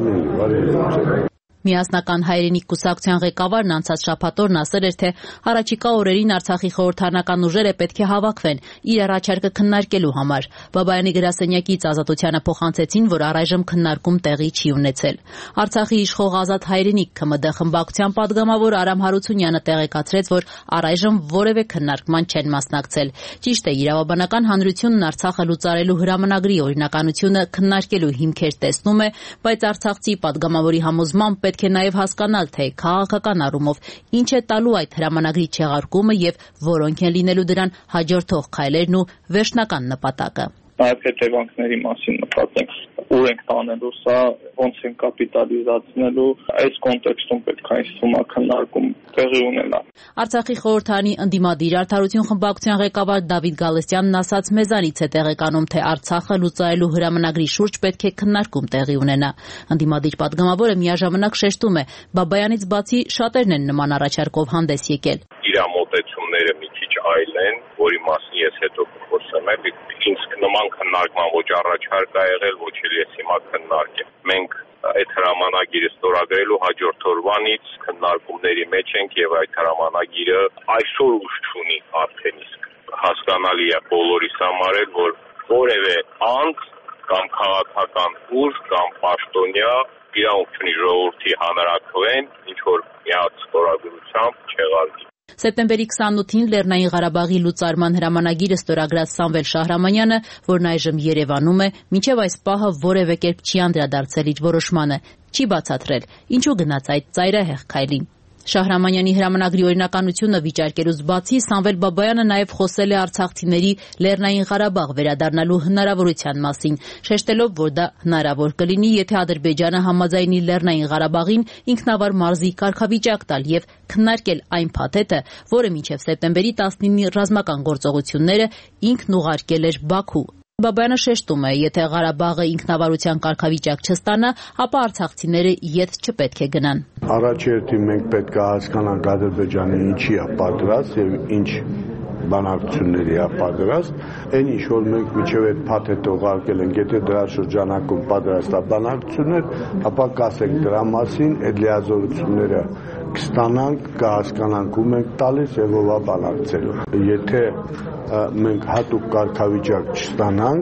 այլն։
Միասնական հայրենիք կուսակցության ղեկավարն անցած շաբաթօրն ասել էր, թե առաջիկա օրերին Արցախի խորհրդարանական ուժերը պետք է հավաքվեն իր առաջարկը քննարկելու համար։ Բաբայանի գրասենյակից Ազատությանը փոխանցեցին, որ առայժմ քննարկում տեղի չի ունեցել։ Արցախի իշխող Ազատ հայրենիք ՔՄԴ խմբակցության падգամավոր Արամ Հարությունյանը տեղեկացրեց, որ առայժմ որևէ քննարկման չեն մասնակցել։ Ճիշտ է, իրավաբանական հանրությունն Արցախը լուծարելու հրամանագրի օրինականությունը քննարկելու հիմքեր տեսնում է, բայց արցախցի падգամավորի համոզմամբ պետք է նաև հասկանալ, թե քաղաքական առումով ինչ է տալու այդ հրամանագրի չեղարկումը եւ որոնք են լինելու դրան հաջորդող քայլերն ու վերջնական նպատակը։
Նաև հետևանքների մասին մտածենք, ուր ենք տանելու սա, ոնց են կապիտալիզացնելու, այս կոնտեքստում պետք է ինձ քննարկում տեղի ունենա։
Արցախի խորհրդարանի ընդդիմադիր Արդարություն խմբակցության ղեկավար Դավիթ Գալստյանն ասաց մեզանից է տեղեկանում, թե Արցախը լուծարելու հրամանագրի շուրջ պետք է քննարկում տեղի ունենա։ Ընդդիմադիր падգամավորը միաժամանակ շեշտում է, Բաբայանից բացի շատերն են նման առաջարկով հանդես եկել։
Իրամոտեցումները մի քիչ այլ են, որի մասին ես հետո կխոսեմ, ինձ նման քննարկման ոչ առաջարկ ա եղել, ոչ էլ ես հիմա քննարկեմ։ Մենք այդ հրամանագիրը ստորագրելու հաջորդ օրվանից քննարկումների մեջ ենք եւ այդ հրամանագիրը այսօր ուժ չունի արդեն իսկ հասկանալի է բոլորիս համար, որ որևէ անձ կամ քաղաքական ուժ կամ պաշտոնյա իրավունք ունի ժողովրդի հանրաքվեն ինչ որ միած ստորագրությամբ չեղարկի։
Սեպտեմբերի 28-ին Լեռնային Ղարաբաղի լուծարման հրամանագիրը ստորագրած Սամվել Շահրամանյանը, որն այժմ Երևանում է, մինչև այս պահը որևէ կերպ չի անդրադարձել իր որոշմանը, չի բացատրել, ինչու գնաց այդ ծայրահեղ քայլին։ Շահրամանյանի հրամանագրի օրինականությունը վիճարկելուց բացի Սամվել Բաբայանը նաև խոսել է արցախցիների Լեռնային Ղարաբաղ վերադառնալու հնարավորության մասին, շեշտելով, որ դա հնարավոր կլինի, եթե Ադրբեջանը համաձայնի Լեռնային Ղարաբաղին ինքնավար մարզի կարգավիճակ տալ եւ քննարկել այն փաթեթը, որը մինչև սեպտեմբերի 19-ի ռազմական գործողությունները ինքն ուղարկել էր Բաքու։ Բաբայանը շեշտում է, եթե Ղարաբաղը ինքնավարության կարգավիճակ չստանա, ապա արցախցիները ետ չպետք է գնան։
Առաջերտին մենք պետք է հասկանանք Ադրբեջանը ինչի է պատրաստ եւ ինչ բանակցությունների է պատրաստ, այն ինչ որ մենք միջև այդ փաթեթը ուղարկել ենք, եթե դրա շրջանակում պատրաստ է բանակցություններ, ապա կասենք դրա մասին, այդ լիազորությունները կստանանք, կհասկանանք ում ենք տալիս եւ ով է բանակցելու։ Եթե մենք հատուկ կարգավիճակ չստանանք,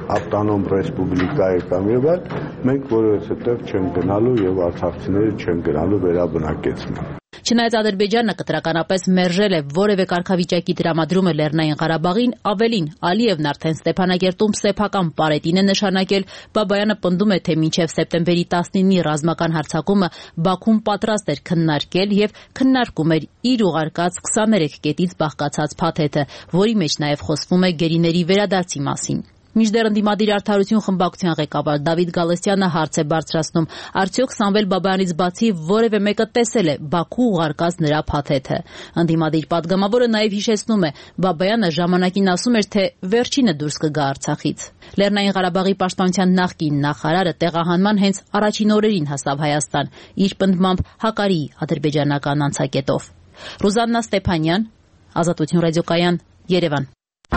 ավտոնոմ ռեսպուբլիկա է կամ եւ այլ, մենք որևէ տեղ չեն գնալու եւ արցախցիները չեն գնալու վերաբնակեցման։
Չնայած Ադրբեջանը կտրականապես մերժել է որևէ կարգավիճակի տրամադրումը Լեռնային Ղարաբաղին, ավելին Ալիևն արդեն Ստեփանագերտում սեփական պարետին է նշանակել, Բաբայանը պնդում է, թե մինչև սեպտեմբերի 19-ի ռազմական հարձակումը Բաքուն պատրաստ էր քննարկել եւ քննարկում էր իր ուղարկած 23 կետից բաղկացած փաթեթը, որի մեջ նաեւ խոսվում է գերիների վերադարձի մասին։ Մինչդեռ ընդդիմադիր արդարություն խմբակցության ղեկավար Դավիթ Գալստյանը հարց է բարձրացնում, արդյոք Սամվել Բաբայանից բացի որևէ մեկը տեսել է Բաքու ուղարկած նրա փաթեթը։ Ընդդիմադիր պատգամավորը նաև հիշեցնում է, Բաբայանը ժամանակին ասում էր, թե վերջինը դուրս կգա Արցախից։ Լեռնային Ղարաբաղի պաշտպանության նախկին նախարարը տեղահանման հենց առաջին օրերին հասավ Հայաստան, իր պնդմամբ հակարի ադրբեջանական անցակետով։ Ռուզաննա Ստեփանյան, Ազատություն ռադիոկայան, Երևան։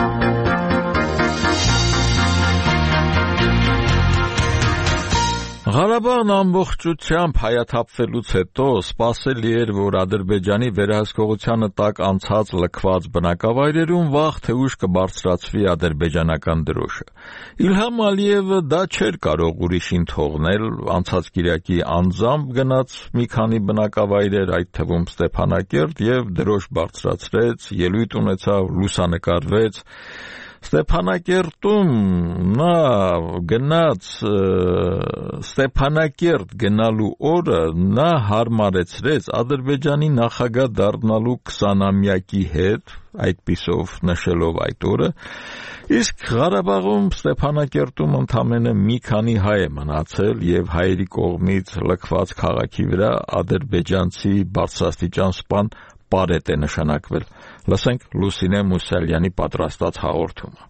Ղարաբաղն ամբողջությամբ հայաթափվելուց հետո սպասելի էր, որ Ադրբեջանի վերահսկողությանը տակ անցած լքված բնակավայրերում վաղ թե ուշ կբարձրացվի ադրբեջանական դրոշը։ Իլհամ Ալիևը դա չէր կարող ուրիշին թողնել, անցած կիրակի անձամբ գնաց մի քանի բնակավայրեր, այդ թվում Ստեփանակերտ, եւ դրոշ բարձրացրեց, ելույթ ունեցավ, լուսանկարվեց։ Ստեփանակերտում նա գնաց Ստեփանակերտ գնալու օրը նա հարմարեցրեց Ադրբեջանի նախագահ դառնալու 20-ամյակի հետ, այդպիսով նշելով այդ օրը, իսկ Ղարաբաղում Ստեփանակերտում ընդամենը մի քանի հայ է մնացել եւ հայերի կողմից լքված քաղաքի վրա ադրբեջանցի բարձրաստիճան սպան պարետ է նշանակվել։ Լսենք Լուսինե Մուսալյանի պատրաստած հաղորդումը։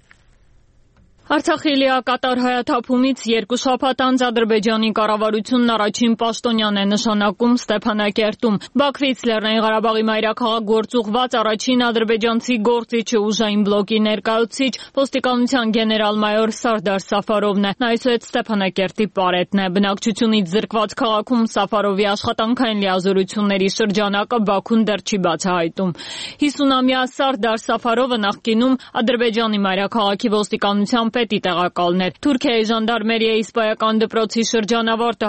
Արցախի լիակատար հայաթափումից 2 շաբաթ անց Ադրբեջանի կառավարությունն առաջին պաշտոնյան է նշանակում Ստեփանակերտում։ Բաքվից Լեռնային Ղարաբաղի մայրաքաղաք գործուղված առաջին ադրբեջանցի գործիչը ուժային բլոկի ներկայացուցիչ ոստիկանության գեներալ-մայոր Սարդար Սաֆարովն է։ Նա այսուհետ Ստեփանակերտի պարետն է։ Բնակչությունից զրկված քաղաքում Սաֆարովի աշխատանքային լիազորությունների շրջանակը Բաքուն դեռ չի բացահայտում։ 50-ամյա Սարդար Սաֆարովը նախկինում Ադրբեջանի մայրաքաղաքի ոստիկանության պետի տեղակալն էր։ Թուրքիայի ժանդարմերիայի սպայական դպրոցի շրջանավարտը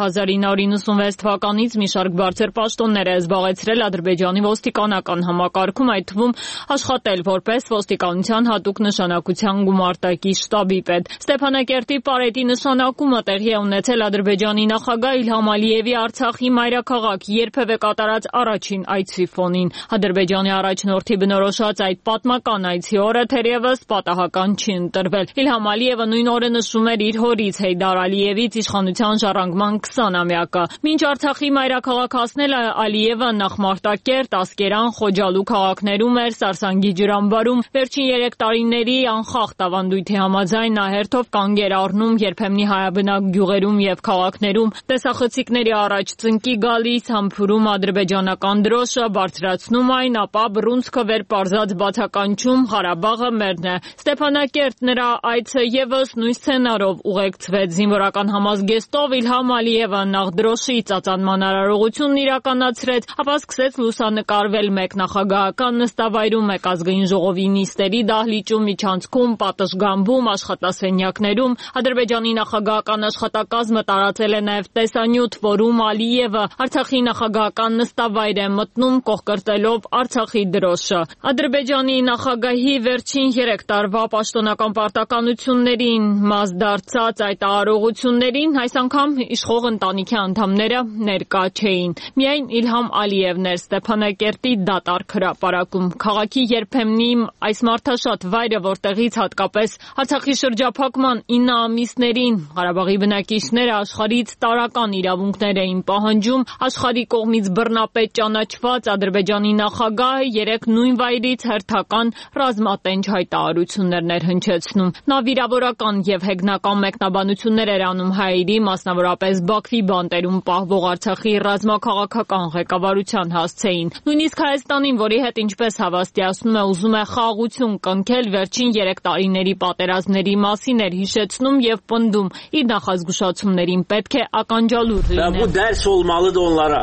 1996 թվականից մի շարք բարձր պաշտոններ է զբաղեցրել Ադրբեջանի ոստիկանական համակարգում, այդ թվում աշխատել որպես ոստիկանության հատուկ նշանակության գումարտակի շտաբի պետ։ Ստեփանակերտի պարետի նշանակումը տեղի է ունեցել Ադրբեջանի նախագահ Իլհամ Ալիևի Արցախի մայրաքաղաք երբևէ կատարած առաջին այցի ֆոնին։ Ադրբեջանի առաջնորդի բնորոշած այդ պատմական այցի օրը թերևս պատահական չի ընտրվել։ Իլհամ Ալիևը նույն օրը նշում էր իր հորից Հեյդար Ալիևից իշխանության ժառանգման 20-ամյակը։ Մինչ Արցախի մայրաքաղաք հասնել Ալիևը նախ Մարտակերտ, Ասկերան, Խոջալու քաղաքներում էր, Սարսանգի ջրամբարում վերջին 3 տարիների անխախտ ավանդույթի համաձայն նա հերթով կանգ էր առնում երբեմնի հայաբնակ գյուղերում եւ քաղաքներում, տեսախցիկների առաջ ծնկի գալիս, համբուրում ադրբեջանական դրոշը, բարձրացնում այն, ապա բռունցքը վեր պարզած բացականչում Ղարաբաղը մերն է։ Ստեփանակերտ նրա այցը եւս նույն սցենարով ուղեկցվեց զինվորական համազգեստով Իլհամ Ալիևը նախ դրոշի ծածանման արարողությունն իրականացրեց, ապա սկսեց լուսանկարվել մեկ նախագահական նստավայրում, մեկ ազգային ժողովի նիստերի դահլիճում, միջանցքում, պատշգամբում, աշխատասենյակներում։ Ադրբեջանի նախագահական աշխատակազմը տարածել է նաեւ տեսանյութ, որում Ալիևը Արցախի նախագահական նստավայր է մտնում կողկրտելով Արցախի դրոշը։ Ադրբեջանի նախագահի վերջին 3 տարվա պաշտոնական պարտականություններին մաս դարձած այդ արարողություններին այս անգամ իշխող ընտանիքի անդամները ներկա չէին։ Միայն Իլհամ Ալիևն էր Ստեփանակերտի դատարկ հրապարակում։ Քաղաքի երբեմնի այս մարդաշատ վայրը, որտեղից հատկապես Արցախի շրջափակման 9 ամիսներին Ղարաբաղի բնակիչները աշխարհից տարական իրավունքներ էին պահանջում, աշխարհի կողմից բռնապետ ճանաչված Ադրբեջանի նախագահը 3 նույն վայրից հերթական ռազմատենչ հայտարարություններ էր հնչեցնում։ Նա վիրավորական եւ հեգնական մեկնաբանություններ էր անում հայերի, մասնավորապես Բաքվի բանտերում պահվող Արցախի ռազմաքաղաքական ղեկավարության հասցեին։ Նույնիսկ Հայաստանին, որի հետ ինչպես հավաստիացնում է, ուզում է խաղաղություն կնքել, վերջին 3 տարիների պատերազմների մասին էր հիշեցնում եւ պնդում իր նախազգուշացումներին պետք է ականջալուր լինել։
Bu dərs olmalıdır onlara.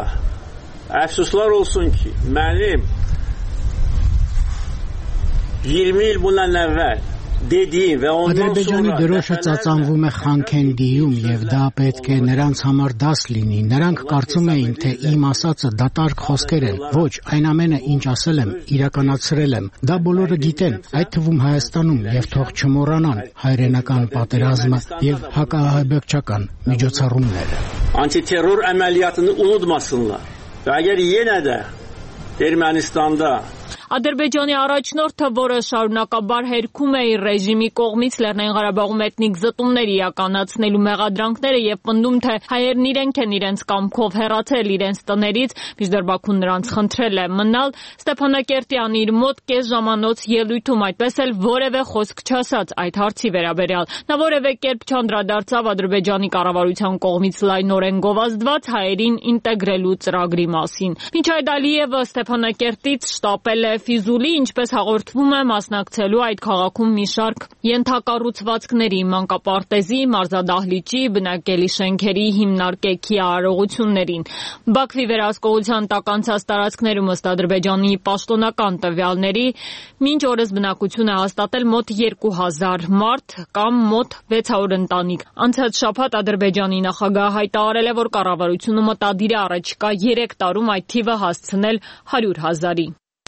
Əfsuslar olsun ki, mənim 20 il bundan əvvəl
Ադրբեջանի դրոշը ծածանվում է Խանքենդիում եւ դա պետք է նրանց համար դաս լինի։ Նրանք կարծում էին, թե իմ ասածը դատարկ խոսքեր են։ Ոչ, այն ամենը, ինչ ասել եմ, իրականացրել եմ։ Դա բոլորը գիտեն, այդ թվում Հայաստանում, եւ թող չմոռանան հայրենական պատերազմը եւ հակաահաբեկչական միջոցառումները։
Antiterror əməliyyatını unutmasınlar. Və əgər yenə də Ermənistanda
Ադրբեջանի առաջնորդը, որը շարունակաբար հերքում է իր ռեժիմի կողմից Լեռնային Ղարաբաղում էթնիկ զտումներ իրականացնելու մեղադրանքները եւ պնդում, թե հայերն իրենք են իրենց կամքով հեռացել իրենց տներից, մինչդեռ Բաքուն նրանց խնդրել է մնալ, Ստեփանակերտյանը իր մոտ կես ժամանոց ելույթում այդպես էլ որևէ խոսք չասաց այդ հարցի վերաբերյալ։ Նա որևէ կերպ չանդրադարձավ Ադրբեջանի կառավարության կողմից լայնորեն գովազդված հայերին ինտեգրելու ծրագրի մասին։ Մինչ այդ Ալիևը Ստեփանակերտից շտապել է Ֆիզուլի, ինչպես հաղորդվում է, մասնակցելու այդ քաղաքում մի շարք ենթակառուցվածքների, մանկապարտեզի, մարզադահլիճի, բնակելի շենքերի հիմնարկեքի արարողություններին։ Բաքվի վերահսկողության տակ անցած տարածքներում ըստ Ադրբեջանի պաշտոնական տվյալների մինչ օրս բնակություն է հաստատել մոտ 2000 մարդ կամ մոտ 600 ընտանիք։ Անցած շաբաթ Ադրբեջանի նախագահը հայտարարել է, որ կառավարությունը մտադիր է առաջիկա 3 տարում այդ թիվը հասցնել 100,000-ի։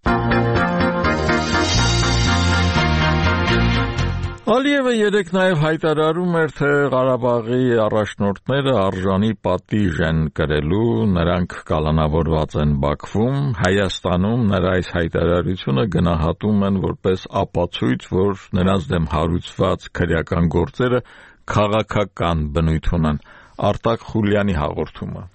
Ալիևը երեկ նաև հայտարարում էր, թե Ղարաբաղի առաջնորդները արժանի պատիժ են կրելու, նրանք կալանավորված են Բաքվում, Հայաստանում նրա այս հայտարարությունը գնահատում են որպես ապացույց, որ նրանց դեմ հարուցված քրեական գործերը քաղաքական բնույթ ունեն։ Արտակ Խուլյանի հաղորդումը։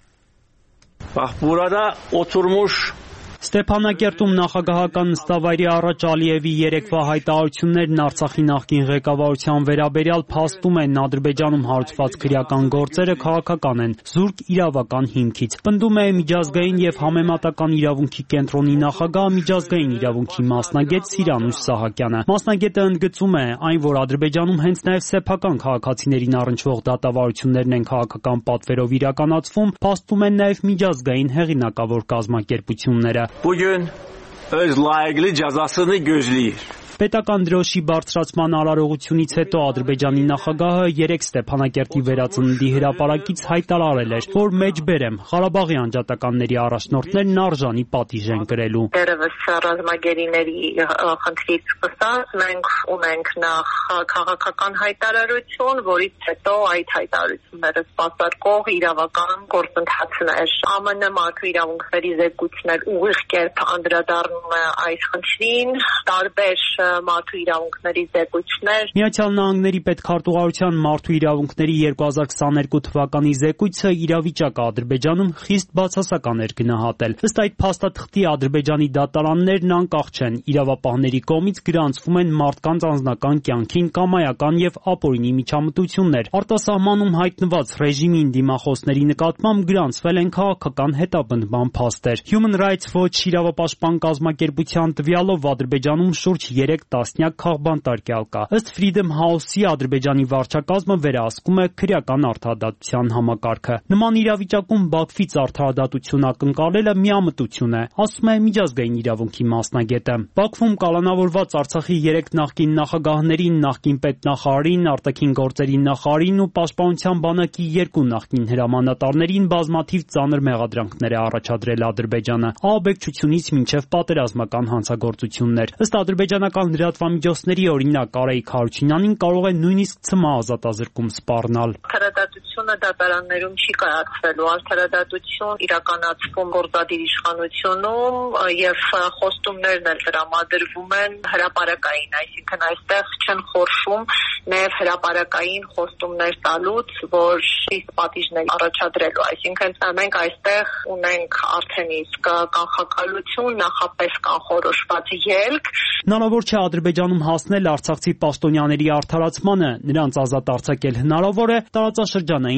Burada oturmuş
Ստեփանակերտում նախագահական նստավայրի առաջ Ալիևի երեկվա հայտարարություններն Արցախի նախկին ղեկավարության վերաբերյալ փաստում են Ադրբեջանում հարուցված քրեական գործերը քաղաքական են, զուրկ իրավական հիմքից։ Պնդում է միջազգային եւ համեմատական իրավունքի կենտրոնի նախագահ, միջազգային իրավունքի մասնագետ Սիրանուշ Սահակյանը։ Մասնագետը ընդգծում է այն, որ Ադրբեջանում հենց նաեւ սեփական քաղաքացիներին առնչվող դատավարություններն են քաղաքական պատվերով իրականացվում, փաստում են նաեւ միջազգային հեղինակավոր կազմակերպությունները։
Bugün öz layıqlı cəzasını gözləyir.
Պետական դրոշի բարձրացման արարողությունից հետո Ադրբեջանի նախագահը երեք Ստեփանակերտի վերածննդի հրապարակից հայտարարել էր, որ մեջբեր եմ Ղարաբաղի անջատականների առաջնորդներն արժանի պատիժ են կրելու։
Դերևս ռազմագերիների խնդրից սկսած մենք ունենք նախ քաղաքական հայտարարություն, որից հետո այդ հայտարարությունները սպասարկող իրավական գործընթացներ։ ԱՄՆ մարդու իրավունքների զեկույցներ ուղիղ կերպ անդրադառնում է այս խնդրին, տարբեր մարդու իրավունքների զեկույցներ։
Միացյալ Նահանգների պետքարտուղարության մարդու իրավունքների 2022 թվականի զեկույցը իրավիճակը Ադրբեջանում խիստ բացասական էր գնահատել։ Ըստ այդ փաստաթղթի Ադրբեջանի դատարաններն անկախ չեն, իրավապահների կողմից գրանցվում են մարդկանց անձնական կյանքին կամայական եւ ապօրինի միջամտություններ։ Արտասահմանում հայտնված ռեժիմին դիմախոսների նկատմամբ գրանցվել են քաղաքական հետապնդման փաստեր։ Human Rights Watch իրավապաշտպան կազմակերպության տվյալով Ադրբեջանում շուրջ 3 տասնյակ քաղբանտարկյալ կա։ Ըստ Freedom House-ի Ադրբեջանի վարչակազմը վերահսկում է քրեական արդարադատության համակարգը։ Նման իրավիճակում Բաքվից արդարադատություն ակնկալելը միամտություն է, ասում է միջազգային իրավունքի մասնագետը։ Բաքվում կալանավորված Արցախի 3 նախկին նախագահներին, նախկին պետնախարարին, արտաքին գործերի նախարարին ու պաշտպանության բանակի 2 նախկին հրամանատարներին բազմաթիվ ծանր մեղադրանքներ է առաջադրել Ադրբեջանը, ահաբեկչությունից մինչև պատերազմական հանցագործություններ։ Ըստ ադրբեջանական լրատվամիջոցների օրինակ Արայիկ Հարությունյանին կարող է նույնիսկ ցմահ ազատազրկում սպառնալ։
Արդարադատությունը դատարաններում չի կայացվելու, արդարադատություն իրականացվում գործադիր իշխանությունում եւ խոստումներն էլ տրամադրվում են հրապարակային, այսինքն այստեղ չեն խորշում նաեւ հրապարակային խոստումներ տալուց, որ իսկ պատիժներ առաջադրելու, այսինքն մենք այստեղ ունենք արդեն իսկ կանխակալություն, նախապես կանխորոշված ելք։
Հնարավոր չէ Ադրբեջանում հասնել արցախցի պաշտոնյաների արդարացմանը, նրանց ազատ արձակել հնարավոր է, տարածաշրջանային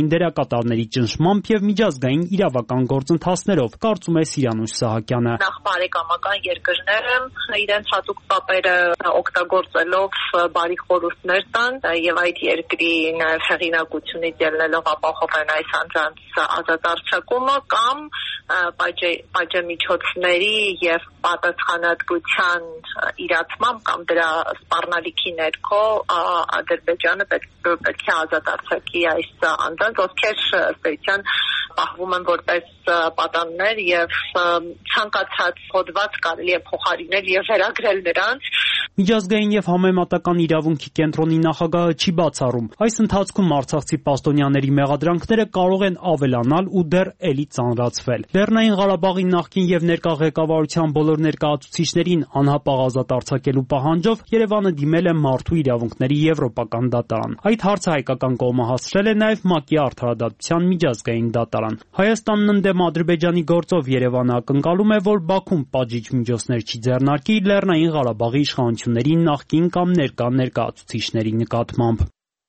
լեռնային դերակատարների ճնշմամբ եւ միջազգային իրավական գործընթացներով, կարծում է Սիրանուշ Սահակյանը։
Նախ բարեկամական երկրները իրենց հատուկ կապերը օգտագործելով բարի խորհուրդներ տան եւ այդ երկրի նաեւ հեղինակությունից ելնելով ապահովեն այս անձանց ազատ արձակումը կամ պատժամիջոցների եւ պատասխանատվության իրացմամբ կամ դրա սպառնալիքի ներքո Ադրբեջանը պետք է ազատ արձակի այս անձանց, ովքեր ըստ էության պահվում են որպես պատաններ եւ ցանկացած հոդված կարելի է փոխարինել եւ վերագրել նրանց։
Միջազգային եւ համեմատական իրավունքի կենտրոնի նախագահը չի բացառում, այս ընթացքում արցախցի պաշտոնյաների մեղադրանքները կարող են ավելանալ ու դեռ էլի ծանրացվել։ Լեռնային Ղարաբաղի նախկին եւ ներկա ղեկավարության բոլոր ներկայացուցիչներին անհապաղ ազատ արձակելու պահանջով Երևանը դիմել է Մարդու իրավունքների եվրոպական դատարան։ Այդ հարցը հայկական կողմը հասցրել է նաեւ ՄԱԿ-ի արդարադատության միջազգային դատարան։ Հայաստանն ընդդեմ Ադրբեջանի գործով Երևանը ակնկալում է, որ Բաքուն պատժիչ միջոցներ չի ձեռնարկի Լեռնային Ղարաբաղի իշխանությունների նախկին կամ ներկա ներկայացուցիչների նկատմամբ։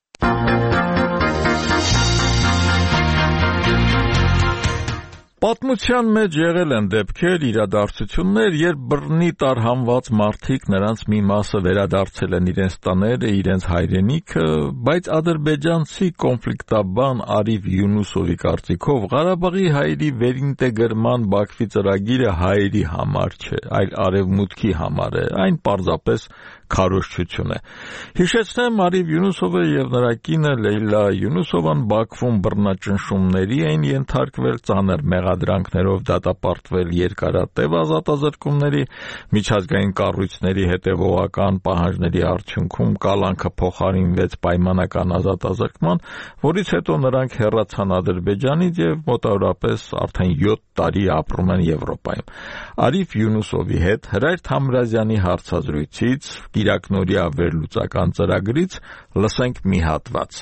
Պատմության մեջ եղել են դեպքեր, իրադարձություններ, երբ բռնի տարհանված մարդիկ նրանց մի մասը վերադարձել են իրենց տաները, իրենց հայրենիքը, բայց ադրբեջանցի կոնֆլիկտաբան Արիվ Յունուսովի կարծիքով Ղարաբաղի հայերի վերինտեգրման Բաքվի ծրագիրը հայերի համար չէ, այլ արևմուտքի համար է, այն պարզապես քարոզչություն է։ Հիշեցնեմ, Արիվ Յունուսովը եւ նրա կինը Լեյլա Յունուսովան Բաքվում բռնաճնշումների էին ենթարկվել, ծանր մեղադրանքներով դատապարտվել երկարատև ազատազրկումների, միջազգային կառույցների հետևողական պահանջների արդյունքում կալանքը փոխարինվեց պայմանական ազատազրկման, որից հետո նրանք հեռացան Ադրբեջանից եւ մոտավորապես արդեն 7 տարի ապրում են Եվրոպայում։ Արիվ Յունուսովի հետ Հրայր Թամրազյանի հարցազրույցից Կիրակնորիա վերլուծական ծրագրից լսենք մի հատված։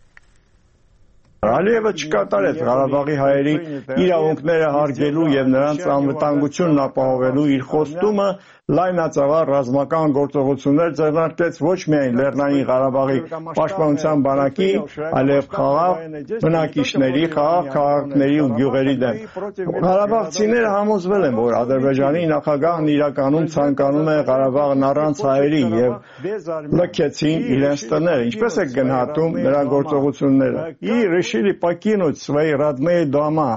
Ալիևը չկատարեց Ղարաբաղի հայերի իրավունքները հարգելու եւ նրանց անվտանգությունն ապահովելու իր խոստումը, լայնածավալ ռազմական գործողություններ ձեռնարկեց ոչ միայն Լեռնային Ղարաբաղի պաշտպանության բանակի, այլև խաղաղ բնակիչների, խաղաղ քաղաքների ու գյուղերի դեմ։ Ղարաբաղցիները համոզվել են, որ Ադրբեջանի նախագահն իրականում ցանկանում է Ղարաբաղն առանց հայերի եւ լքեցին իրենց տները։ Ինչպես է գնահատում նրա գործողությունները։ И решили покинуть свои родные дома.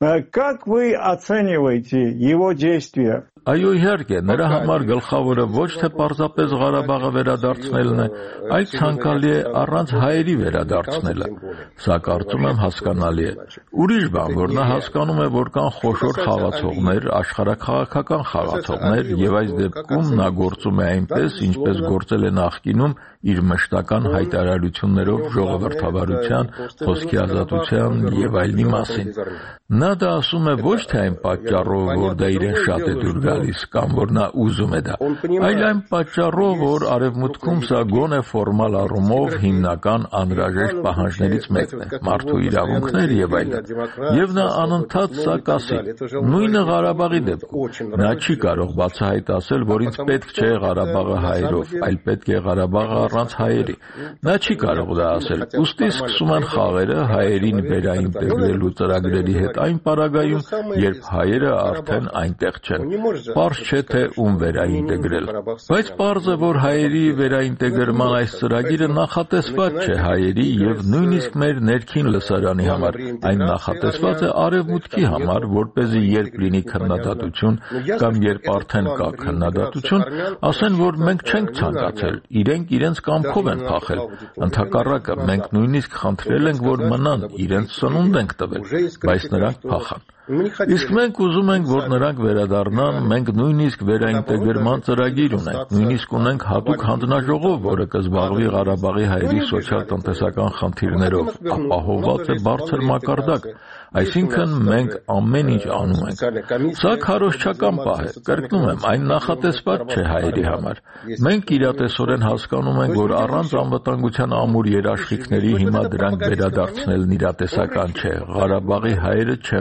Как вы оцениваете его действия?
Այո, իհարկե, նրա համար գլխավորը ոչ թե պարզապես Ղարաբաղը վերադարձնելն է, այլ ցանկալի է առանց հայերի վերադարձնելը։ Սա կարծում եմ հասկանալի է։ Ուրիշ բան, որ նա հասկանում է, որ կան խոշոր խաղացողներ, աշխարհաքաղաքական խաղացողներ, եւ այս դեպքում նա գործում է այնպես, ինչպես գործել է նախկինում իր մշտական հայտարարություններով ժողովրդավարության, խոսքի ազատության եւ այլնի մասին։ Նա դա ասում է ոչ թե այն պատճառով, որ դա իրեն շատ է դուր գալիս կամ որ նա ուզում է դա, այլ այն պատճառով, որ արևմուտքում սա գոնե ֆորմալ առումով հիմնական անհրաժեշտ պահանջներից մեկն է, մարդու իրավունքներ եւ այլն։ Եվ նա անընդհատ սա կասի։ Նույնը Ղարաբաղի դեպքում։ Նա չի կարող բացահայտ ասել, որ ինձ պետք չէ Ղարաբաղը հայերով, այլ պետք է Ղարաբաղը առանց հայերի։ Նա չի կարող դա ասել։ Ուստի սկսում են խաղերը հայերին վերաինտեգրելու ծրագրերի հետ այն պարագայում, երբ հայերը արդեն այնտեղ չեն։ Պարզ չէ թե ում վերաինտեգրել։ Բայց պարզ է, որ հայերի վերաինտեգրման այս ծրագիրը նախատեսված չէ հայերի եւ նույնիսկ մեր ներքին լսարանի համար։ Այն նախատեսված է արևմուտքի համար, որպեսզի երբ լինի քննադատություն կամ երբ արդեն կա քննադատություն, ասեն, որ մենք չենք ցանկացել, իրենք իրենց կամքով են փախել։ Ընդհակառակը, մենք նույնիսկ խնդրել ենք, որ մնան, իրենց սնունդ ենք տվել, բայց նրանք փախան։ Իսկ մենք ուզում ենք, որ նրանք վերադառնան, մենք նույնիսկ վերաինտեգրման ծրագիր ունենք, նույնիսկ ունենք հատուկ հանձնաժողով, որը կզբաղվի Ղարաբաղի հայերի սոցիալ-տնտեսական խնդիրներով, ապահովված է բարձր մակարդակ, այսինքն մենք ամեն ինչ անում ենք։ Սա քարոզչական պահ է, կրկնում եմ, այն նախատեսված չէ հայերի համար։ Մենք իրատեսորեն հասկանում ենք, որ առանց անվտանգության ամուր երաշխիքների հիմա դրանք վերադարձնելն իրատեսական չէ, Ղարաբաղի հայերը չեն վերադարձ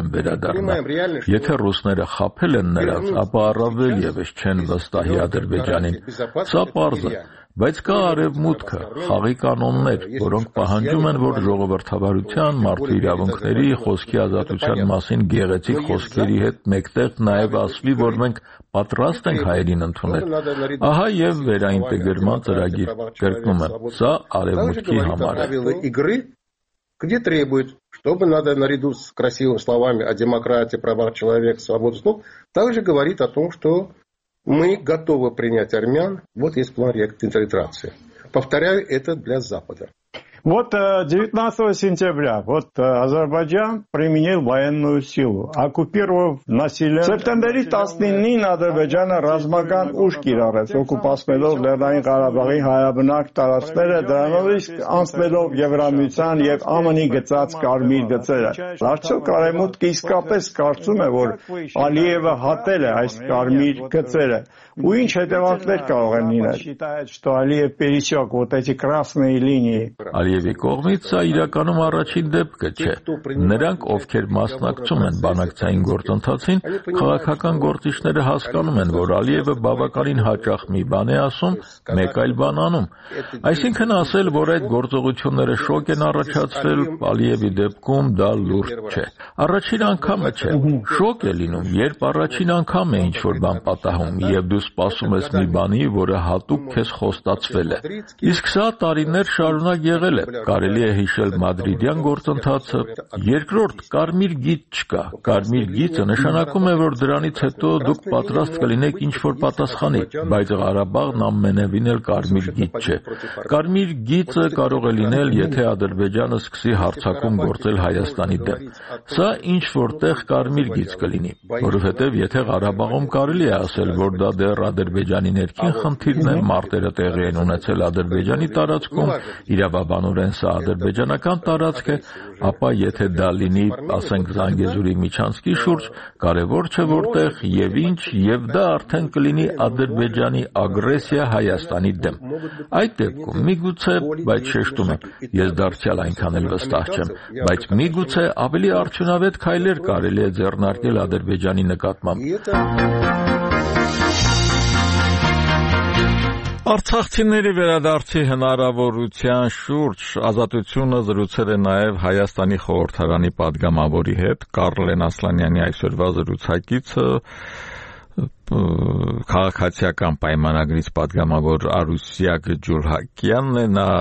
դառնա։ Եթե ռուսները խաբել են նրանց, ապա առավել եւս չեն վստահի Ադրբեջանին։ Սա պարզ է, բայց կա արևմուտքը, խաղի կանոններ, որոնք պահանջում են, որ ժողովրդավարության, մարդու իրավունքների, խոսքի ազատության մասին գեղեցիկ խոսքերի հետ մեկտեղ նաև ասվի, որ մենք պատրաստ ենք հայերին ընդունել։ Ահա եւ վերաինտեգրման ծրագիր կրկնում եմ, սա արևմուտքի համար է։
Где требует, чтобы надо наряду с красивыми словами о демократии, правах человека, свободе слов, также говорит о том, что мы готовы принять армян. Вот есть план реинтеграции. Повторяю, это для Запада.
Вот 19 сентября Азербайджан применил военную силу, оккупировав население. В септембре 19-ին Ադրբեջանը ռազմական ուժ կիրառեց, օկուպացնելով Լեռնային Ղարաբաղի հայաբնակ տարածքները, դրանով իսկ անցնելով Եվրամիության եւ ԱՄՆ-ի գծած կարմիր գծերը։ Արդյոք արևմուտքը իսկապես կարծում է, որ Ալիևը հատել է այս կարմիր գծերը, ու ինչ հետևանքներ կարող են լինել։ Что Алиев пересек вот эти красные линии.
Ալիևի կողմից սա իրականում առաջին դեպքը չէ։ Նրանք, ովքեր մասնակցում են բանակցային գործընթացին, քաղաքական գործիչները հասկանում են, որ Ալիևը բավականին հաճախ մի բան է ասում, մեկ այլ բան անում։ Այսինքն ասել, որ այդ գործողությունները շոկ են առաջացրել, Ալիևի դեպքում դա լուրջ չէ։ Առաջին անգամը չէ։ Շոկ է լինում, երբ առաջին անգամ է ինչ-որ բան պատահում, եւ դու սպասում ես մի բանի, որը հատուկ քեզ խոստացվել է։ Իսկ սա տարիներ շարունակ եղել է։ Կարելի է հիշել մադրիդյան գործընթացը։ Երկրորդ, կարմիր գիծ չկա։ Կարմիր գիծը նշանակում է, որ դրանից հետո դուք պատրաստ կլինեք ինչ-որ պատասխանի, բայց Ղարաբաղն ամենևին էլ կարմիր գիծ չէ։ Կարմիր գիծը կարող է լինել, եթե Ադրբեջանը սկսի հարձակում գործել Հայաստանի դեմ։ Սա ինչ-որտեղ կարմիր գիծ կլինի, որովհետև եթե Ղարաբաղում կարելի է ասել, որ դա դեռ Ադրբեջանի ներքին խնդիրն է, մարտերը տեղի են ունեցել Ադրբեջանի տարածքում, իրավաբանորեն սա ադրբեջանական տարածք է, ապա եթե դա լինի, ասենք Զանգեզուրի միջանցքի շուրջ, կարևոր չէ որտեղ եւ ինչ, եւ դա արդեն կլինի Ադրբեջանի ագրեսիա Հայաստանի դեմ։ Այդ դեպքում միգուցե, բայց շեշտում եմ, ես դարձյալ այնքան էլ վստահ չեմ, բայց միգուցե ավելի արդյունավետ քայլեր կարելի է ձեռնարկել Ադրբեջանի նկատմամբ։ Արցախցիների վերադարձի հնարավորության շուրջ Ազատությունը զրուցել է նաև Հայաստանի խորհրդարանի падգամավորի հետ։ Կարլեն Ասլանյանի այսօրվա զրուցակիցը քաղաքացիական պայմանագրից падգամավոր Արուսյակ Ջուրհակյանն է, նա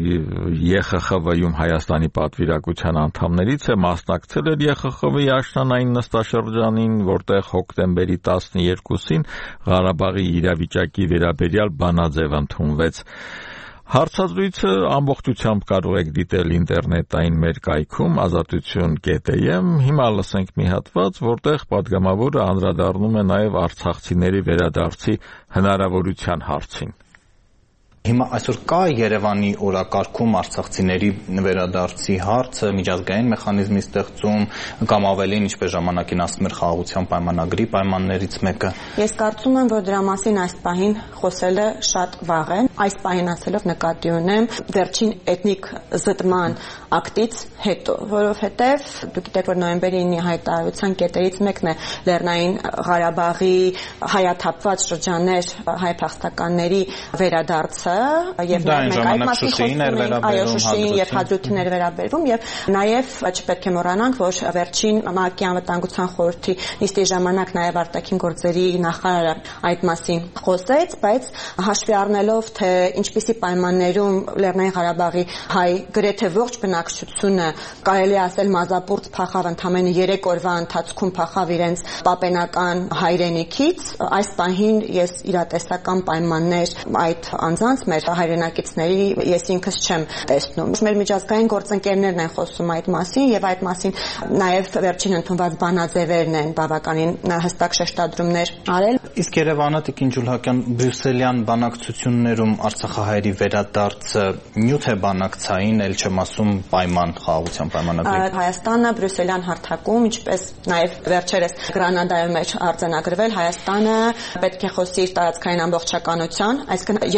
ԵԽԽՎ-ում Հայաստանի պատվիրակության անդամներից է, մասնակցել էր ԵԽԽՎ-ի աշնանային նստաշրջանին, որտեղ հոկտեմբերի 12-ին Ղարաբաղի իրավիճակի վերաբերյալ բանաձև ընդունվեց։ Հարցազրույցը ամբողջությամբ կարող եք դիտել ինտերնետային մեր կայքում azatutun.am։ Հիմա լսենք մի հատված, որտեղ падգամավորը անդրադառնում է նաև արցախցիների վերադարձի հնարավորության հարցին։
Հիմա այսօր կա Երևանի օրակարգում արցախցիների վերադարձի հարցը, միջազգային մեխանիզմի ստեղծում կամ ավելին, ինչպես ժամանակին ասում էր, խաղաղության պայմանագրի պայմաններից մեկը։
Ես կարծում եմ, որ դրա մասին այս պահին խոսելը շատ վաղ է։ Այս պահին ասելով նկատի ունեմ վերջին էթնիկ զտման ակտից հետո, որովհետև դուք գիտեք, որ նոյեմբերի 9-ի հայտարարության կետերից մեկն է Լեռնային Ղարաբաղի հայաթափված շրջաններ հայ փախստականների վերադարձը եւ մեկ այդ մասին խոսում ենք, այո, Շուշիին եւ Հադրութին էր վերաբերվում եւ նաեւ չպետք է մոռանանք, որ վերջին ՄԱԿ-ի անվտանգության խորհրդի նիստի ժամանակ նաեւ արտաքին գործերի նախարարը այդ մասին խոսեց, բայց հաշվի առնելով թե ինչպիսի պայմաններում Լեռնային Ղարաբաղի հայ գրեթե ողջ բնակչությունը կարելի է ասել մազապուրծ փախավ, ընդամենը 3 օրվա ընթացքում փախավ իրենց պապենական հայրենիքից, այս պահին ես իրատեսական պայմաններ այդ անձանց մեր հայրենակիցների ես ինքս չեմ տեսնում։ Մեր միջազգային գործընկերներն են խոսում այդ մասին եւ այդ մասին նաեւ վերջին ընդունված բանաձևերն են բավականին հստակ շեշտադրումներ արել։
Իսկ Երևանը Տիկին Ջուլհակյան բրյուսելյան բանակցություններում Արցախահայերի վերադարձը նյութ է բանակցային, ել չեմ ասում պայման, խաղաղության պայմանագրի։
Հայաստանը բրյուսելյան հարթակում, ինչպես նաեւ վերջերս Գրանադայում արձանագրվել, Հայաստանը պետք է խոսի իր տարածքային ամբողջականության, այսինքն երկկողմ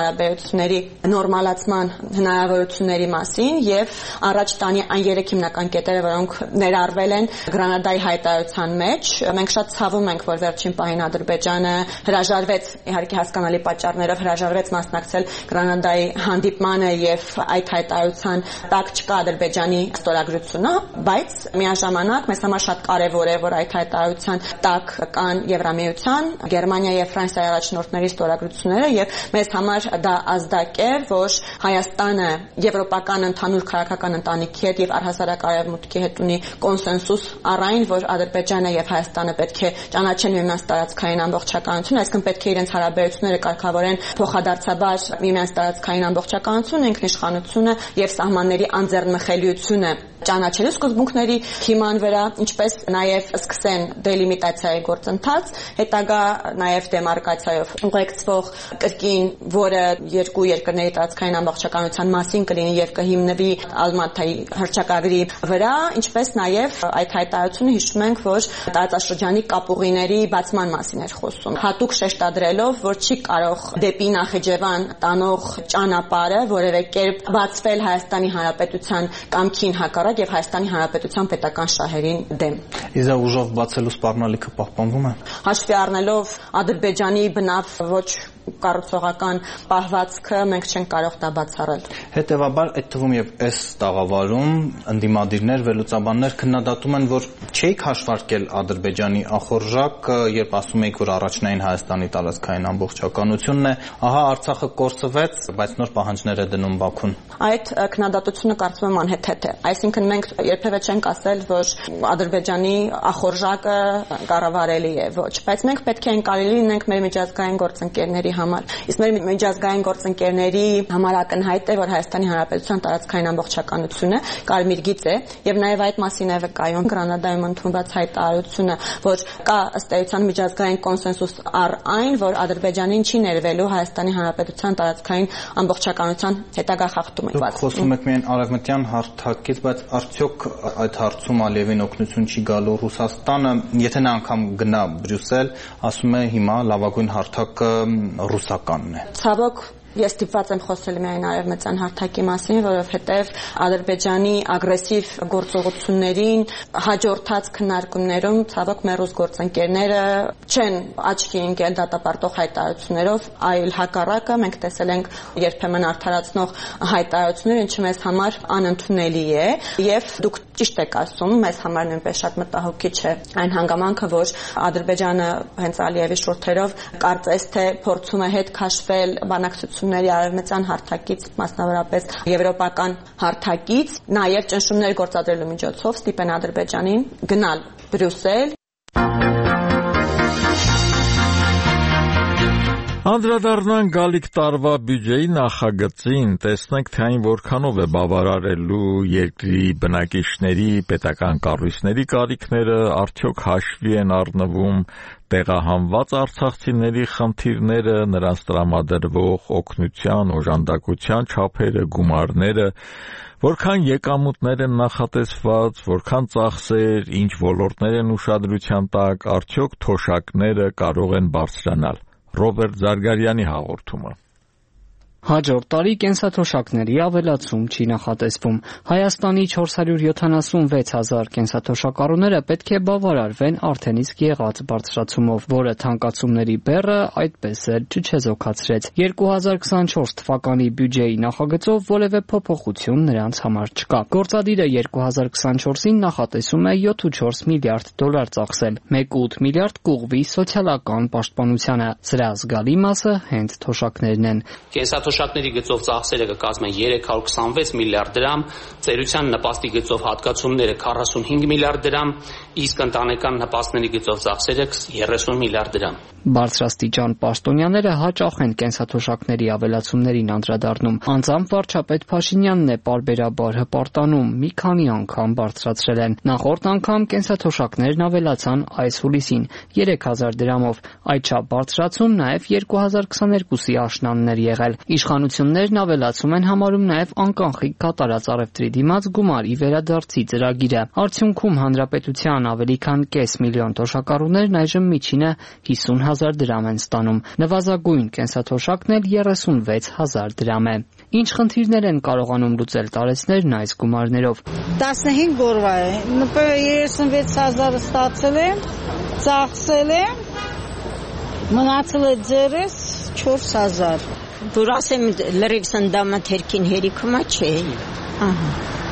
հարաբերությունների նորմալացման հնարավորությունների մասին եւ առաջ տանի այն 3 հիմնական կետերը, որոնք ներառվել են Գրանադայի հայտարարության մեջ։ Մենք շատ ցավում ենք, որ վերջին պահին Ադրբեջանը հրաժարվեց, իհարկե հասկանալի պատճառներով հրաժարվեց մասնակցել Գրանադայի հանդիպմանը եւ այդ հայտարարության տակ չկա Ադրբեջանի ստորագրությունը, բայց միաժամանակ մեզ համար շատ կարեւոր է, որ այդ հայտարարության տակ կան Եվրամիության, Գերմանիա եւ Ֆրանսիայի առաջնորդների ստորագրությունները եւ մեզ համար դա ազդակ է, որ Հայաստանը եվրոպական ընդհանուր քաղաքական ընտանիքի հետ եւ առհասարակ արևմուտքի հետ ունի կոնսենսուս առայն, որ Ադրբեջանը եւ Հայաստանը պետք է ճանաչեն միմյանց տարածքային ամբողջականություն, այսինքն պետք է իրենց հարաբերությունները կարգավորեն փոխադարձաբար միմյանց տարածքային ամբողջականությունը, ինքնիշխանությունը եւ սահմանների անձեռնմխելիությունը ճանաչելու սկզբունքների հիման վրա, ինչպես նաեւ սկսեն դելիմիտացիայի գործընթաց, հետագա նաեւ դեմարկացիայով ուղեկցվող կրկին, որը երկու երկրների տարածքային ամբողջականության մասին կլինի եւ կհիմնվի Ալմատայի հռչակագրի վրա, ինչպես նաեւ այդ հայտարարությունը հիշում ենք, որ տարածաշրջանի կապուղիների բացման մասին էր խոսում, հատուկ շեշտադրելով, որ չի կարող դեպի Նախիջևան տանող ճանապարհը որևէ կերպ բացվել Հայաստանի Հանրապետության կամքին հակառակ եւ Հայաստանի Հանրապետության պետական շահերին դեմ։
Իսկ ուժով բացելու սպառնալիքը պահպանվում է։
Հաշվի առնելով Ադրբեջանի բնավ ոչ կառուցողական պահվածքը, մենք չենք կարող դա բացառել։
Հետևաբար այդ թվում եւ այս տաղավարում ընդդիմադիրներ, վերլուծաբաններ քննադատում են, որ չէիք հաշվարկել Ադրբեջանի ախորժակը, երբ ասում եք, որ առաջնային Հայաստանի տարածքային ամբողջականությունն է, ահա Արցախը կորցվեց, բայց նոր պահանջներ է դնում Բաքուն։
Այդ քննադատությունը կարծում եմ անհեթեթ է։ Այսինքն մենք երբևէ չենք ասել, որ Ադրբեջանի ախորժակը կառավարելի է, ոչ, բայց մենք պետք է ընկալելի լինենք մեր միջազգային գործընկերների համար։ Իսկ մեր միջազգային գործընկերների համար ակնհայտ է, որ Հայաստանի Հանրապետության տարածքային ամբողջականությունը կարմիր գիծ է, եւ նաեւ այդ մասին է վկայում Գրանադայում ընդունված հայտարարությունը, որ կա ըստ էության միջազգային կոնսենսուս առ այն, որ Ադրբեջանին չի ներվելու Հայաստանի Հանրապետության տարածքային ամբողջականության հետագա խախտումը։
Դուք խոսում եք միայն արևմտյան հարթակից, բայց արդյոք այդ հարցում Ալիևին օգնություն չի գալու Ռուսաստանը, եթե նա անգամ գնա Բրյուսել, ասում է հիմա լավագույն հարթակը ռուսականն է։
Ցավոք Ես ստիպված եմ խոսել միայն արևմտյան հարթակի մասին, որովհետև Ադրբեջանի ագրեսիվ գործողություններին հաջորդած քննարկումներում ցավոք մեր ռուս գործընկերները չեն աչքի ընկել դատապարտող հայտարարություններով, այլ հակառակը մենք տեսել ենք երբեմն արդարացնող հայտարարություններ, ինչը մեզ համար անընդունելի է, եւ դուք ճիշտ եք ասում, մեզ համար նույնպես շատ մտահոգիչ է այն հանգամանքը, որ Ադրբեջանը հենց Ալիևի շուրթերով կարծես թե փորձում է հետ քաշվել բանակցությունների արևմտյան հարթակից, մասնավորապես եվրոպական հարթակից, նաև ճնշումներ գործադրելու միջոցով ստիպեն Ադրբեջանին գնալ Բրյուսել։
Անդրադառնանք գալիք տարվա բյուջեի նախագծին, տեսնենք թե այն որքանով է բավարարելու երկրի բնակիչների, պետական կառույցների կարիքները, արդյոք հաշվի են առնվում տեղահանված արցախցիների խնդիրները, նրանց տրամադրվող օգնության, օժանդակության չափերը, գումարները, որքան եկամուտներ են նախատեսված, որքան ծախսեր, ինչ ոլորտներ են ուշադրության տակ, արդյոք թոշակները կարող են բարձրանալ։ Ռոբերտ Զարգարյանի հաղորդումը։
Հաջորդ տարի կենսաթոշակների ավելացում չի նախատեսվում։ Հայաստանի 476,000 կենսաթոշակառուները պետք է բավարարվեն արդեն իսկ եղած բարձրացումով, որը թանկացումների բեռը այդպես էլ չչեզոքացրեց։ 2024 թվականի բյուջեի նախագծով որևէ փոփոխություն նրանց համար չկա։ Գործադիրը 2024-ին նախատեսում է 7.4 միլիարդ դոլար ծախսել, 1.8 միլիարդ կուղվի սոցիալական պաշտպանությանը։ Սրա զգալի մասը հենց թոշակներն են։
Թոշակների գծով ծախսերը կկազմեն 326 միլիարդ դրամ, ծերության նպաստի գծով հատկացումները 45 միլիարդ դրամ, իսկ ընտանեկան նպաստների գծով ծախսերը 30 միլիարդ դրամ։
Բարձրաստիճան պաշտոնյաները հաճախ են կենսաթոշակների ավելացումներին անդրադառնում։ Անձամբ վարչապետ Փաշինյանն է պարբերաբար հպարտանում, մի քանի անգամ բարձրացրել են։ Նախորդ անգամ կենսաթոշակներն ավելացան այս հուլիսին 3000 դրամով։ Այդչափ բարձրացում նաև 2022-ի աշնանն էր եղել։ Իշխանություններն ավելացում են համարում նաև անկանխիկ կատարած առևտրի դիմաց գումարի վերադարձի ծրագիրը։ Արդյունքում հանրապետության Վրաստան ավելի քան կես միլիոն թոշակառուներն այժմ միջինը 50,000 դրամ են ստանում։ Նվազագույն կենսաթոշակն էլ 36,000 դրամ է։ Ինչ խնդիրներ են կարողանում լուծել տարեցներն այս գումարներով։
15 օրվա է, նպեր 36,000 ստացել եմ, ծախսել եմ, մնացել է ձերս 4,000։
Որ ասեմ լրիվ սնդամը թերքին հերիքումա չէ։ Ահա։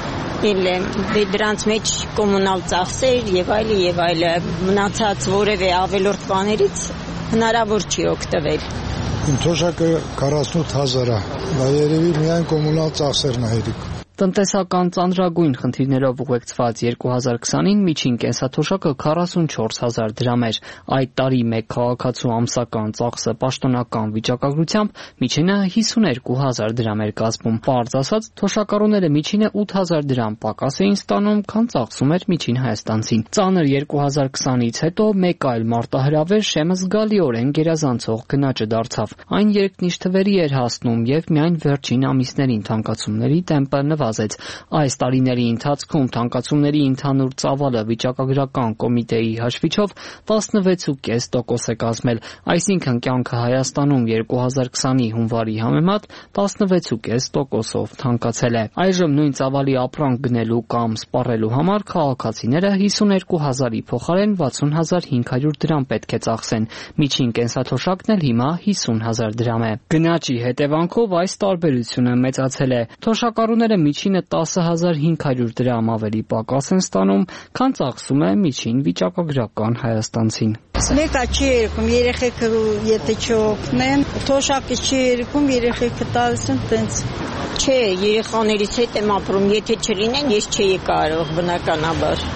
Դրանց մեջ կոմունալ ծախսեր եւ այլը մնացած որևէ ավելորդ բաներից հնարավոր չի օգտվել։
Իմ թոշակը 48,000 է, դա երևի միայն կոմունալ ծախսերն է հերիք։
Տնտեսական ծանրագույն խնդիրներով ուղեկցված 2020-ին միջին կենսաթոշակը 44,000 դրամ էր։ Այդ տարի մեկ քաղաքացու ամսական ծախսը պաշտոնական վիճակագրությամբ միջինը 52,000 դրամ էր կազմում։ Պարզ ասած, թոշակառուները միջինը 8,000 դրամ պակաս էին ստանում, քան ծախսում էր միջին հայաստանցին։ Ծանր 2020-ից հետո մեկ այլ մարտահրավեր շեմը զգալիորեն գերազանցող գնաճը դարձավ։ Այն երկնիշ թվերի էր հասնում եւ միայն վերջին ամիսներին թանկացումների տեմպը նվազեց։ Այս տարիների ընթացքում թանկացումների ընդհանուր ծավալը վիճակագրական կոմիտեի հաշվիչով 16.5% է կազմել, այսինքն կյանքը Հայաստանում 2020-ի հունվարի համեմատ 16.5%-ով թանկացել է։ Այժմ նույն ծավալի ապրանք գնելու կամ սպառելու համար քաղաքացիները 52,000-ի փոխարեն 60,500 դրամ պետք է ծախսեն։ Միջին կենսաթոշակն էլ հիմա 50,000 դրամ է։ Գնաճի հետևանքով այս տարբերությունը մեծացել է։ Թոշակառուները միջինը 10,500 դրամ ավելի պակաս են ստանում, քան ծախսում է միջին վիճակագրական հայաստանցին։
Մեկը չի երգում, երեխեքը եթե չօգնեն, թոշակը չի երգում, երեխեքը տալիս են տենց։
Չէ, երեխաներից հետ եմ ապրում, եթե չլինեն, ես չէի կարող բնականաբար։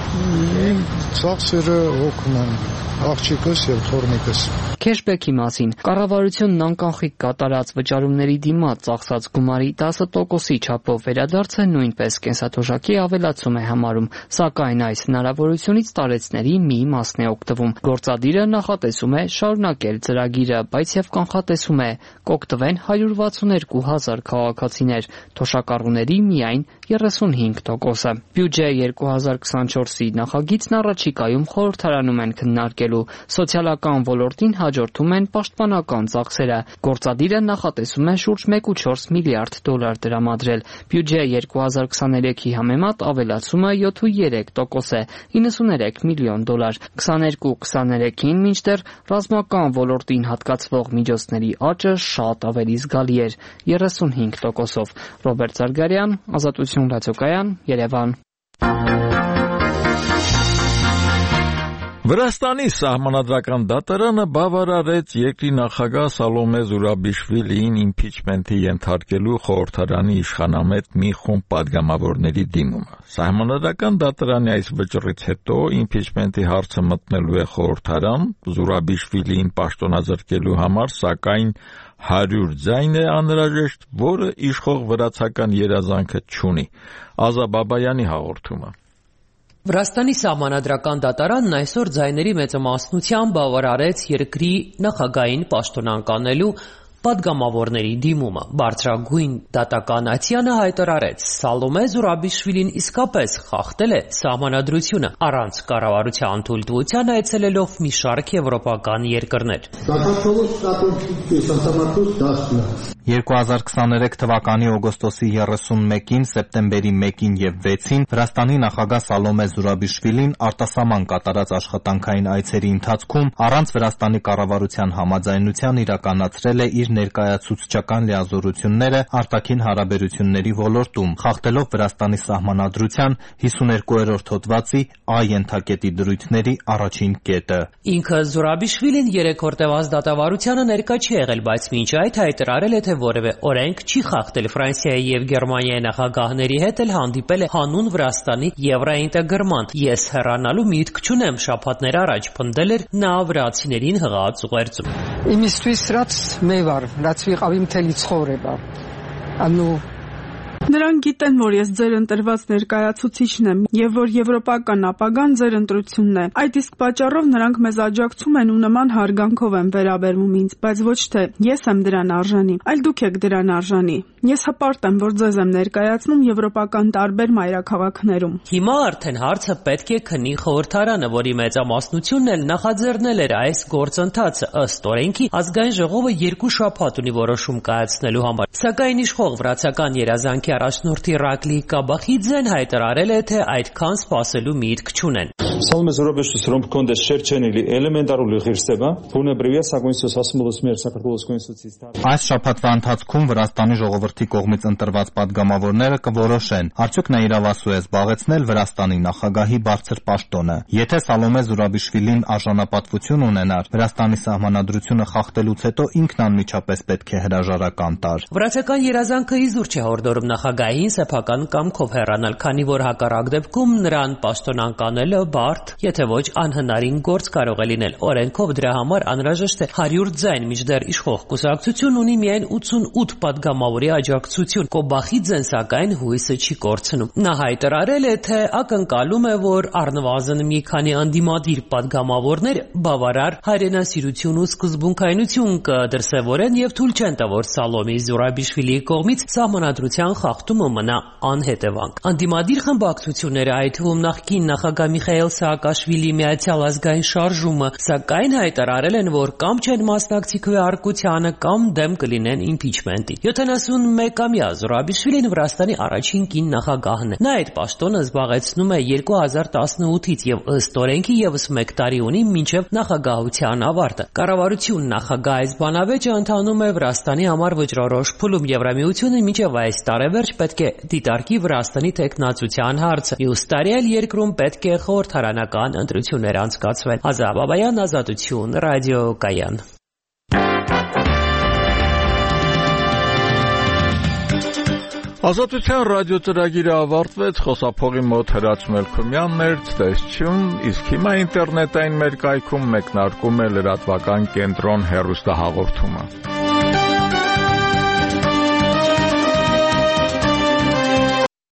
Ծախսերը օգնում են, աղջիկս եւ թոռնիկս։
Քեշբեքի մասին կառավարությունն անկանխիկ կատարած վճարումների դիմաց ծախսած գումարի 10%-ի չափով վերադարձը նույնպես կենսաթոշակի ավելացում է համարում, սակայն այս հնարավորությունից տարեցների մի մասն է օգտվում։ Գործադիրը նախատեսում է շարունակել ծրագիրը, բայց եւ կանխատեսում է կօգտվեն 162,000 քաղաքացիներ, թոշակառուների միայն 35%-ը։ Բյուջե 2024-ի նախագիծն առաջիկայում խորհրդարանում են քննարկելու։ Սոցիալական ոլորտին հաջորդում են պաշտպանական ծախսերը։ Գործադիրը նախատեսում է շուրջ 1.4 միլիարդ դոլար տրամադրել։ Բյուջե 2023-ի համեմատ ավելացումը 7.3% է, 93 միլիոն դոլար։ 22-23-ին մինչդեռ ռազմական ոլորտին հատկացվող միջոցների աճը շատ ավելի զգալի էր՝ 35%-ով։ Ռոբերտ Զարգարյան, Ազատություն ռադիոկայան, Երևան։
Վրաստանի սահմանադրական դատարանը բավարարեց երկրի նախագահ Սալոմե Զուրաբիշվիլիին իմպիչմենթի ենթարկելու խորհրդարանի իշխանամետ մի խումբ պատգամավորների դիմումը։ Սահմանադրական դատարանի այս վճռից հետո իմպիչմենթի հարցը մտնելու է խորհրդարան, Զուրաբիշվիլիին պաշտոնազրկելու համար, սակայն 100 ձայն է անհրաժեշտ, որը իշխող վրացական երազանքը չունի։ Ազա Բաբայանի հաղորդումը։
Վրաստանի սահմանադրական դատարանն այսօր ձայների մեծամասնությամբ բավարարեց երկրի նախագահին պաշտոնանկանելու պատգամավորների դիմումը։ Բարձրագույն դատական Ացյանը հայտարարեց, Սալոմե Զուրաբիշվիլին իսկապես խախտել է սահմանադրությունը, առանց կառավարության թույլտվության այցելելով մի շարք եվրոպական երկրներ։
2023 թվականի օգոստոսի 31-ին, սեպտեմբերի 1-ին եւ 6-ին Վրաստանի նախագահ Սալոմե Զուրաբիշվիլին արտասահման կատարած աշխատանքային այցերի ընթացքում առանց Վրաստանի կառավարության համաձայնության իրականացրել է իր ներկայացուցչական լիազորությունները արտաքին հարաբերությունների ոլորտում, խախտելով Վրաստանի սահմանադրության 52-րդ հոդվածի A ենթակետի դրույթների առաջին կետը։
Ինքը Զուրաբիշվիլին 3-րդ տևած դատավարությանը ներկա չի եղել, բայց մինչ այդ հայտարարել է, թե որևէ օրենք չի խախտել։ Ֆրանսիայի եւ Գերմանիայի նախագահների հետ էլ հանդիպել է հանուն Վրաստանի եվրոինտեգրման։ Ես հեռանալու միտք չունեմ, շաբաթներ առաջ պնդել էր նա վրացիներին հղած ուղերձում։
Իմისთვის რაც მე ვარ, რაც ვიყავი მთელი ცხოვრება. ანუ
Նրանք գիտեն, որ ես ձեր ընտրված ներկայացուցիչն եմ եւ որ եվրոպական ապագան ձեր ընտրությունն է։ Այդ իսկ պատճառով նրանք մեզ աջակցում են ու նման հարգանքով են վերաբերվում ինձ, բայց ոչ թե ես եմ դրան արժանի, այլ դուք եք դրան արժանի։ Ես հպարտ եմ, որ ձեզ եմ ներկայացնում եվրոպական տարբեր մայրաքաղաքներում։
Հիմա արդեն հարցը պետք է քնի խորհրդարանը, որի մեծամասնությունն էլ նախաձեռնել էր այս գործընթացը ըստ օրենքի ազգային ժողովը 2 շաբաթ ունի որոշում կայացնելու համար։ Սակայն իշխող վրացական երազանքի առաջնորդի Ռակլի Կաբախիձեն հայտարարել է, թե այդքան սպասելու միտք չունեն։
Այս շաբաթվա ընթացքում Վրաստանի ժողովրդի կողմից ընտրված падգամավորները կորոշեն, արդյոք նա իրավասու է զբաղեցնել Վրաստանի նախագահի բարձր պաշտոնը։ Եթե Սալոմե Զուրաբիշվիլին արժանապատվություն ունենար, Վրաստանի սահմանադրությունը խախտելուց հետո ինքն անմիջապես պետք է հրաժարական տար։
Վրացական երազանքը իզուր չէ հորդորում նախագահին սեփական կամքով հեռանալ, քանի որ հակառակ դեպքում նրան պաշտոնանկանելը բարդ, եթե ոչ անհնարին գործ կարող է լինել։ Օրենքով դրա համար անհրաժեշտ է 100 ձայն, մինչդեռ իշխող կուսակցություն ունի միայն 88 падգամավորի աջակցություն։ Կոբախիձեն սակայն հույսը չի կորցնում։ Նա հայտարարել է, թե ակնկալում է, որ առնվազն մի քանի անդիմադիր падգամավորներ բավարար հայրենասիրություն ու սկզբունքայնություն կդրսևորեն եւ թույլ չեն տա, որ Սալոմե Զուրաբիշվիլիի կողմից սահմանադրության խախտումը մնա անհետևանք։ Անդիմադիր խմբակցությունները, այդ թվում նախկին նախագահ Միխայել Սաակաշվիլի Միացյալ ազգային շարժումը, սակայն հայտարարել են, որ կամ չեն մասնակցի քվեարկությանը, կամ դեմ կլինեն իմպիչմենտի։ 71-ամյա Զուրաբիշվիլին Վրաստանի առաջին կին նախագահն է։ Նա այդ պաշտոնը զբաղեցնում է 2018-ից եւ ըստ օրենքի եւս 1 տարի ունի մինչեւ նախագահության ավարտը։ Կառավարություն նախագահ այս բանավեճը ընթանում է Վրաստանի համար վճռորոշ փուլում։ Եվրամիությունը մինչև այս տարեվերջ պետք է դիտարկի Վրաստանի թեկնածության հարցը։ Մյուս տարի էլ երկրում պետք է խորհրդարանական ընտրություններ անցկացվեն։ Ազատ Բաբայան, Ազատություն, ռադիոկայան։
Ազատության ռադիոծրագիրը ավարտվեց, խոսափողի մոտ Հրաչ Մելքումյանն էր, ցտեսություն, իսկ հիմա ինտերնետային մեր կայքում մեկնարկում է լրատվական կենտրոն հեռուստահաղորդումը։